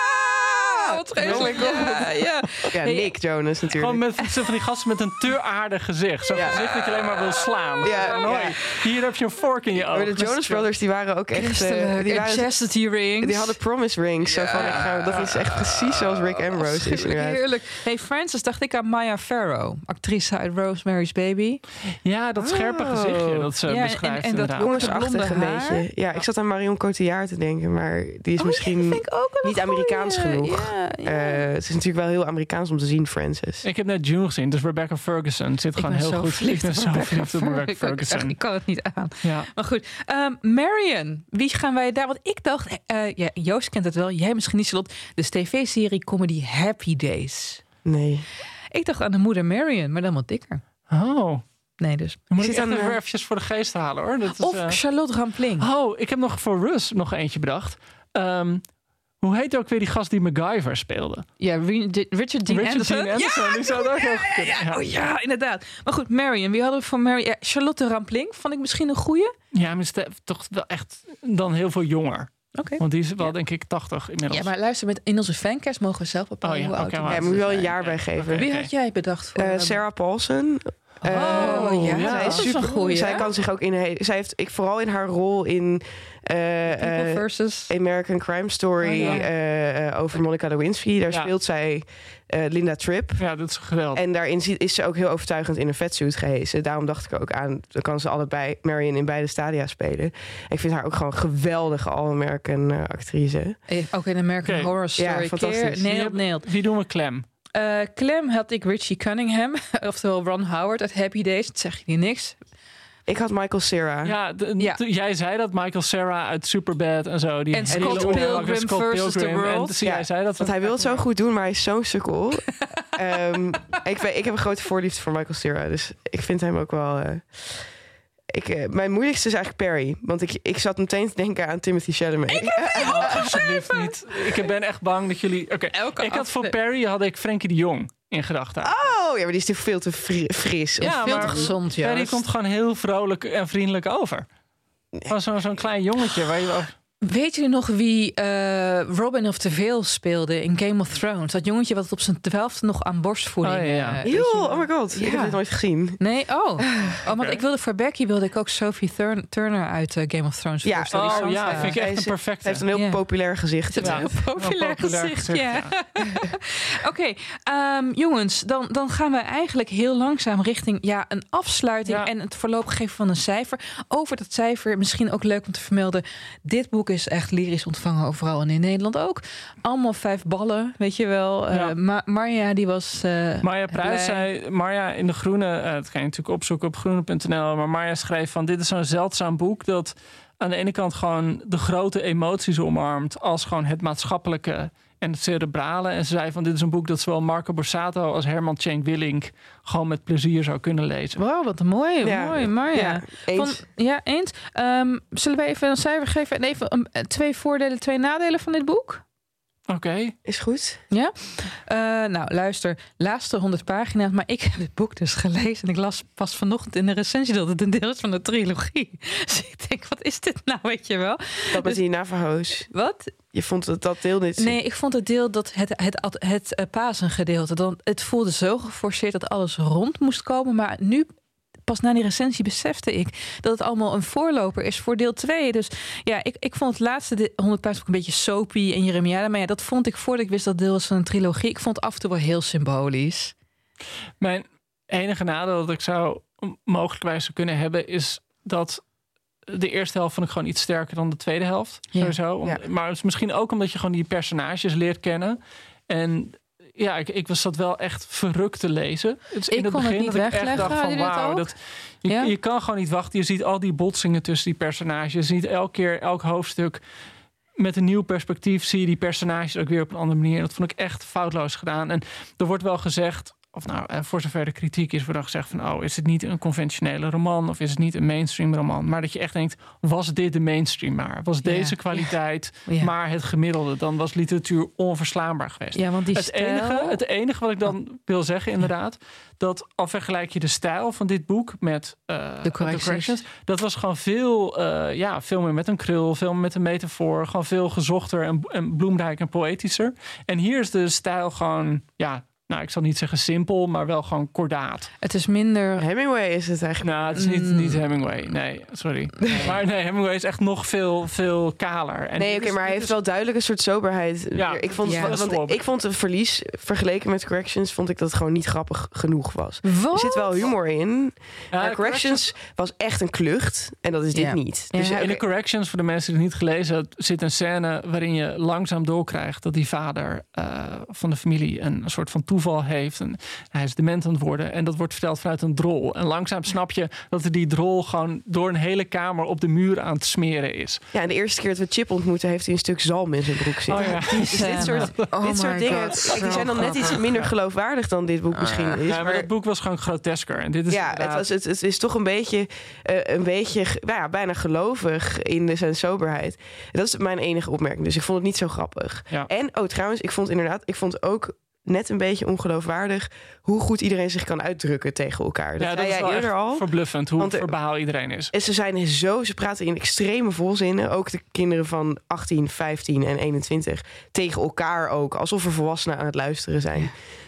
Wat vreselijk. Ja, ja. Ja, Nick Jonas natuurlijk. Gewoon met zo van die gasten met een te aardig gezicht. Zo'n Ja. gezicht dat je alleen maar wil slaan. Ja, Van, hoi, ja. hier heb je een vork in je oog. Maar de Dat is Jonas zo- Brothers die waren ook echt... eh, Christelijk. die, En waren, chastity rings. die hadden promise rings. Zo van, ik ga, dat is echt precies zoals Rick Ambrose is. Schrikkelijk Inderdaad. heerlijk. Hey, Francis, dacht ik aan Maya Farrow. Actrice uit Rosemary's Baby. Ja, dat scherpe Oh. gezichtje dat ze Ja, en- beschrijft en dat inderdaad. Jongensachtig een blonde haar. beetje. Ja, ik zat aan Marion Cotillard te denken, maar die is Oh, misschien ja, dat vind ik ook wel niet een goeie. Amerikaans genoeg. Ja, ja. Eh, het is natuurlijk wel heel Amerikaans om te zien, Francis. Ik heb net June gezien, dus Rebecca Ferguson zit Ik gewoon ben heel zo goed. Ik verliefd ben op zo Rebecca verliefd op Rebecca Ferguson. Ik, Ferguson. ik kan het niet aan. Ja. Maar goed, um, Marion, wie gaan wij daar? Want ik dacht, uh, ja, Joost kent het wel, jij misschien niet, Charlotte. De tv-serie comedy Happy Days. Nee. Ik dacht aan de moeder Marion, maar dan wat dikker. Oh, Nee, dus. dan moet Ik ik zit echt aan, even eh, eventjes voor de geest halen hoor. Dat is, Of eh, Charlotte Rampling. Oh, ik heb nog voor Russ nog eentje bedacht. Ehm, hoe heet ook weer die gast die MacGyver speelde? Ja, Re- D- Richard Dean Richard Anderson. Dean Anderson, die zou het ook heel goed kunnen. Ja, oh ja, inderdaad. Maar goed, Marion, wie hadden we voor Marion? Ja, Charlotte Rampling, vond ik misschien een goeie. Ja, maar Stef, toch wel echt dan heel veel jonger. Oké. Want die is wel Ja. denk ik tachtig inmiddels. Ja, maar luister, met, in onze fancast mogen we zelf bepalen Oh ja, hoe oké, oud we maar- Ja, zijn. moet je wel een jaar bij geven. Oké. Wie had jij bedacht voor? Eh, eh, Sarah Paulson. Eh, Oh, ja, zij dat is is een super. goeie, Zij hè? kan zich ook in. een hele- Zij heeft ik vooral in haar rol in eh, People eh, versus... American Crime Story Oh, ja. eh, eh, over Monica Lewinsky. Daar Ja. speelt zij eh, Linda Tripp. Ja, dat is geweldig. En daarin zie- is ze ook heel overtuigend in een vetsuit gehezen. Daarom dacht ik ook aan, dan kan ze allebei Marion in beide stadia spelen. Ik vind haar ook gewoon een geweldige All-American eh, actrice. Eh, Ook in American Oké. Horror Story. Ja, fantastisch. Keer, Wie nailed, hebben- nailed. Wie doen we Clem? Eh, Clem had ik Richie Cunningham, oftewel Ron Howard uit Happy Days. Dat zeg je niet niks. Ik had Michael Cera. Ja, de- Ja. de- jij zei dat Michael Cera uit Superbad en zo. Die En hele Scott jonge Pilgrim lange Scott versus the Pilgrim. World. En dus jij Ja, zei dat. Want hij wil het zo goed doen, maar hij is zo'n sukkel. Ehm, ik, ben- ik heb een grote voorliefde voor Michael Cera. Dus ik vind hem ook wel... eh, ik, eh, mijn moeilijkste is eigenlijk Perry. Want ik, ik zat meteen te denken aan Timothy Chalamet. Oh, alsjeblieft niet. Ik ben echt bang dat jullie... Oké, Elke ik had voor afle- Perry had ik Frenkie de Jong in gedachten. Oh, ja, maar die is natuurlijk veel te fri- fris. Ja, Of- Veel maar- te gezond, ja. Perry komt gewoon heel vrolijk en vriendelijk over. Van zo'n zo'n klein jongetje waar je... over- Weet jullie nog wie uh, Robin of the Vale speelde in Game of Thrones? Dat jongetje wat op zijn twaalfde nog aan borstvoeding... Oh, ja. Uh, Yo, oh my god, ja. ik heb dit nooit gezien. Nee, oh. oh want okay. Ik wilde voor Becky wilde ik ook Sophie Thur- Turner uit uh, Game of Thrones ja. voorstellen. Oh Sansa. ja, vind ik echt een perfecte. Hij heeft een heel yeah. populair gezicht. Het is Ja. een populair, populair gezicht, gezicht, ja. ja. Oké, okay, um, jongens, dan, dan gaan we eigenlijk heel langzaam richting ja, een afsluiting ja. en het voorlopig geven van een cijfer. Over dat cijfer, misschien ook leuk om te vermelden, dit boek is echt lyrisch ontvangen overal en in Nederland ook. Allemaal vijf ballen, weet je wel. Ja. Uh, Ma- Marja, die was uh, Marja Pruis zei, Marja in de Groene, uh, dat kan je natuurlijk opzoeken op groene punt n l, maar Marja schreef van, dit is zo'n zeldzaam boek dat aan de ene kant gewoon de grote emoties omarmt als gewoon het maatschappelijke en het cerebrale. En ze zei van, dit is een boek dat zowel Marco Borsato als Herman Tjenk Willink gewoon met plezier zou kunnen lezen. Wow, wat een mooi, ja, mooi, Marja. Ja, eens. Van, ja, eens. Um, zullen we even een cijfer geven en even um, twee voordelen, twee nadelen van dit boek? Oké. Okay. Is goed. Ja? Uh, nou, luister. Laatste honderd pagina's. Maar ik heb het boek dus gelezen. En ik las pas vanochtend in de recensie dat het een deel is van de trilogie. Dus ik denk, wat is dit nou, weet je wel? Dat met dus, die Navajo's. Wat? Je vond het, dat deel niet... Nee, ik vond het deel dat het, het, het, het uh, Pasengedeelte. Dan, het voelde zo geforceerd dat alles rond moest komen. Maar nu... Pas na die recensie besefte ik dat het allemaal een voorloper is voor deel twee. Dus ja, ik, ik vond het laatste honderd pagina's ook een beetje soapy en Jeremiade. Maar ja, dat vond ik voordat ik wist dat deel was van een trilogie. Ik vond het af en toe wel heel symbolisch. Mijn enige nadeel dat ik zou mogelijkwijs zou kunnen hebben is dat de eerste helft vond ik gewoon iets sterker dan de tweede helft. Ja. Sowieso. Ja. Maar het is misschien ook omdat je gewoon die personages leert kennen. En ja, ik, ik was dat wel echt verrukt te lezen. Dus in ik het kon begin het niet dat wegleggen. Ik echt dacht van wauw, dat je, ja? je kan gewoon niet wachten. Je ziet al die botsingen tussen die personages. Je ziet elke keer, elk hoofdstuk met een nieuw perspectief zie je die personages ook weer op een andere manier. Dat vond ik echt foutloos gedaan. En er wordt wel gezegd, of nou, voor zover de kritiek is, wordt dan gezegd van, oh, is het niet een conventionele roman of is het niet een mainstream roman? Maar dat je echt denkt, was dit de mainstream maar? Was deze ja, kwaliteit ja, ja. maar het gemiddelde? Dan was literatuur onverslaanbaar geweest. Ja, want die het, stijl... enige, het enige wat ik dan oh. wil zeggen inderdaad, ja. dat al vergelijk je de stijl van dit boek met uh, de corrections. corrections, dat was gewoon veel, uh, ja, veel meer met een krul, veel meer met een metafoor, gewoon veel gezochter en, en bloemrijk en poëtischer. En hier is de stijl gewoon, ja, nou, ik zal niet zeggen simpel, maar wel gewoon kordaat. Het is minder... Hemingway is het eigenlijk. Nou, het is niet, niet Hemingway. Nee, sorry. Maar nee, Hemingway is echt nog veel, veel kaler. En nee, oké, okay, maar hij heeft wel duidelijk een soort soberheid. Ja, ik vond, ja. want ik vond het verlies vergeleken met Corrections, vond ik dat het gewoon niet grappig genoeg was. Wat? Er zit wel humor in. Ja, uh, Corrections was echt een klucht en dat is dit ja. niet. Ja. Dus, in okay. de Corrections, voor de mensen die het niet gelezen hebben, zit een scène waarin je langzaam doorkrijgt dat die vader uh, van de familie een, een soort van toeval heeft. En hij is dement aan het worden en dat wordt verteld vanuit een drol. En langzaam snap je dat er die drol gewoon door een hele kamer op de muur aan het smeren is. Ja, en de eerste keer dat we Chip ontmoeten heeft hij een stuk zalm in zijn broek zitten. Oh ja. Dus dit soort, oh dit soort dingen, God, die zijn dan net iets minder geloofwaardig dan dit boek misschien is. Ja, maar, maar dat boek was gewoon grotesker. En dit is ja, het, was, het, het is toch een beetje, uh, een beetje nou ja, bijna gelovig in de, zijn soberheid. Dat is mijn enige opmerking. Dus ik vond het niet zo grappig. Ja. En, oh trouwens, ik vond inderdaad, ik vond ook net een beetje ongeloofwaardig hoe goed iedereen zich kan uitdrukken tegen elkaar. Dat ja, zei dat is jij wel eerder echt al. verbluffend hoe Want er, verbaal iedereen is. En ze zijn zo, ze praten in extreme volzinnen. Ook de kinderen van achttien, vijftien en eenentwintig. Tegen elkaar ook. Alsof er volwassenen aan het luisteren zijn.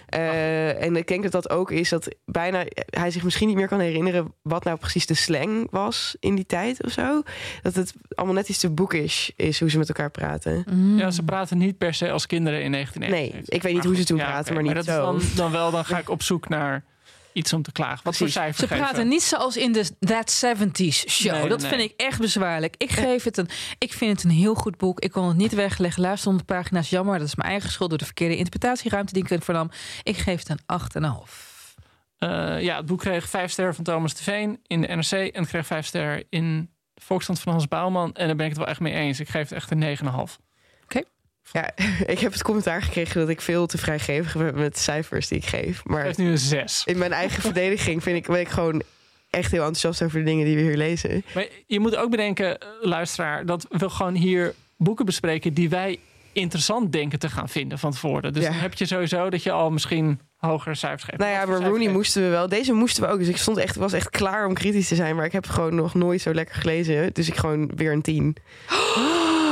Uh, en ik denk dat dat ook is dat bijna hij zich misschien niet meer kan herinneren wat nou precies de slang was in die tijd of zo. Dat het allemaal net iets te bookish is hoe ze met elkaar praten. Mm. Ja, ze praten niet per se als kinderen in negentien negenenzeventig. Nee, ik weet niet hoe ze toen ja, praten, okay, maar niet maar dat zo. Is dan, dan wel, dan ga ik op zoek naar iets om te klagen. Wat Precies. voor cijfer Ze geven? praten niet zoals in de That seventies show. Nee, nee, dat nee. vind ik echt bezwaarlijk. Ik geef het een. Ik vind het een heel goed boek. Ik kon het niet wegleggen. Laatste honderd pagina's. Jammer. Dat is mijn eigen schuld door de verkeerde interpretatieruimte die ik vernam. Ik geef het een acht komma vijf. Uh, ja, het boek kreeg vijf sterren van Thomas de Veen in de N R C en het kreeg vijf sterren in de Volkskrant van Hans Bouwman. En daar ben ik het wel echt mee eens. Ik geef het echt een negen komma vijf. Ja, ik heb het commentaar gekregen dat ik veel te vrijgevig ben met cijfers die ik geef. Maar Ik geef nu een zes. in mijn eigen verdediging vind ik, ben ik gewoon echt heel enthousiast over de dingen die we hier lezen. Maar je moet ook bedenken, luisteraar, dat we gewoon hier boeken bespreken die wij interessant denken te gaan vinden van tevoren. Dus ja. dan heb je sowieso dat je al misschien hogere cijfers geeft. Nou ja, maar Rooney moesten we wel. Deze moesten we ook. Dus ik stond echt, was echt klaar om kritisch te zijn. Maar ik heb gewoon nog nooit zo lekker gelezen. Dus ik gewoon weer een tien.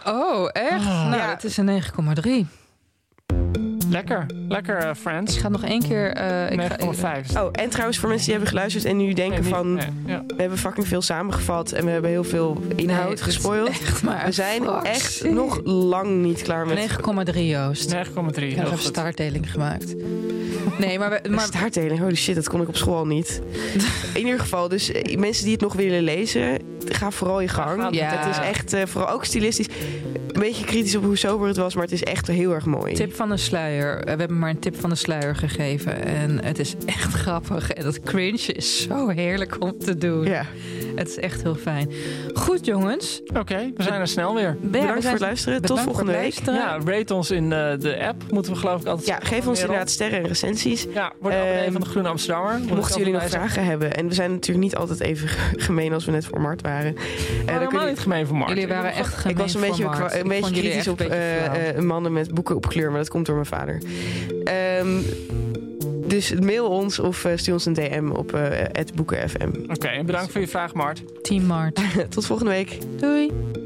Oh, echt? Ah. Nou, Ja. het is een negen komma drie. Lekker, lekker uh, Friends. Ik ga nog één keer... Uh, ik negen ga, komma vijf. Oh, en trouwens voor mensen die hebben geluisterd en nu denken Nee, niet- van... nee, ja. We hebben fucking veel samengevat en we hebben heel veel inhoud Nee, dit is gespoild. echt maar We zijn fractie. echt nog lang niet klaar met... negen komma drie, Joost. negen komma drie. Ik heel heb even goed. staartdeling gemaakt. Nee, maar... We, Maar... maar Staartdeling, holy shit, dat kon ik op school al niet. In ieder geval, dus eh, mensen die het nog willen lezen, ga vooral je gang. Ja. Het is echt, uh, vooral ook stilistisch, een beetje kritisch op hoe sober het was, maar het is echt heel erg mooi. tip van de sluier. We hebben maar een tip van de sluier gegeven. En het is echt grappig. En dat cringe is zo heerlijk om te doen. Ja. Het is echt heel fijn. Goed, jongens. Oké, okay, we zijn er snel weer. Bedankt voor het luisteren. Tot volgende week. Ja, rate ons in uh, de app. Moeten we geloof ik altijd Ja, zeggen. geef ons Merel. inderdaad sterren en recensies. Ja, word abonnee Ehm, van de Groene Amsterdammer. Moet Mochten ik jullie nog altijd bij vragen hebben. En we zijn natuurlijk niet altijd even gemeen als we net voor Mart waren. zeggen. Eh, Maar dan kun helemaal je- niet gemeen voor Mark. Jullie waren echt gemeen Ik was een voor beetje, Mart. kwa- Ik een beetje vond jullie kritisch echt op een beetje flauw. eh, eh, mannen met boeken op kleur, maar dat komt door mijn vader. Ehm, dus mail ons of uh, stuur ons een D M op uh, at boekenfm. Oké, okay, en bedankt voor je vraag, Mart. Team Mart. Tot volgende week. Doei.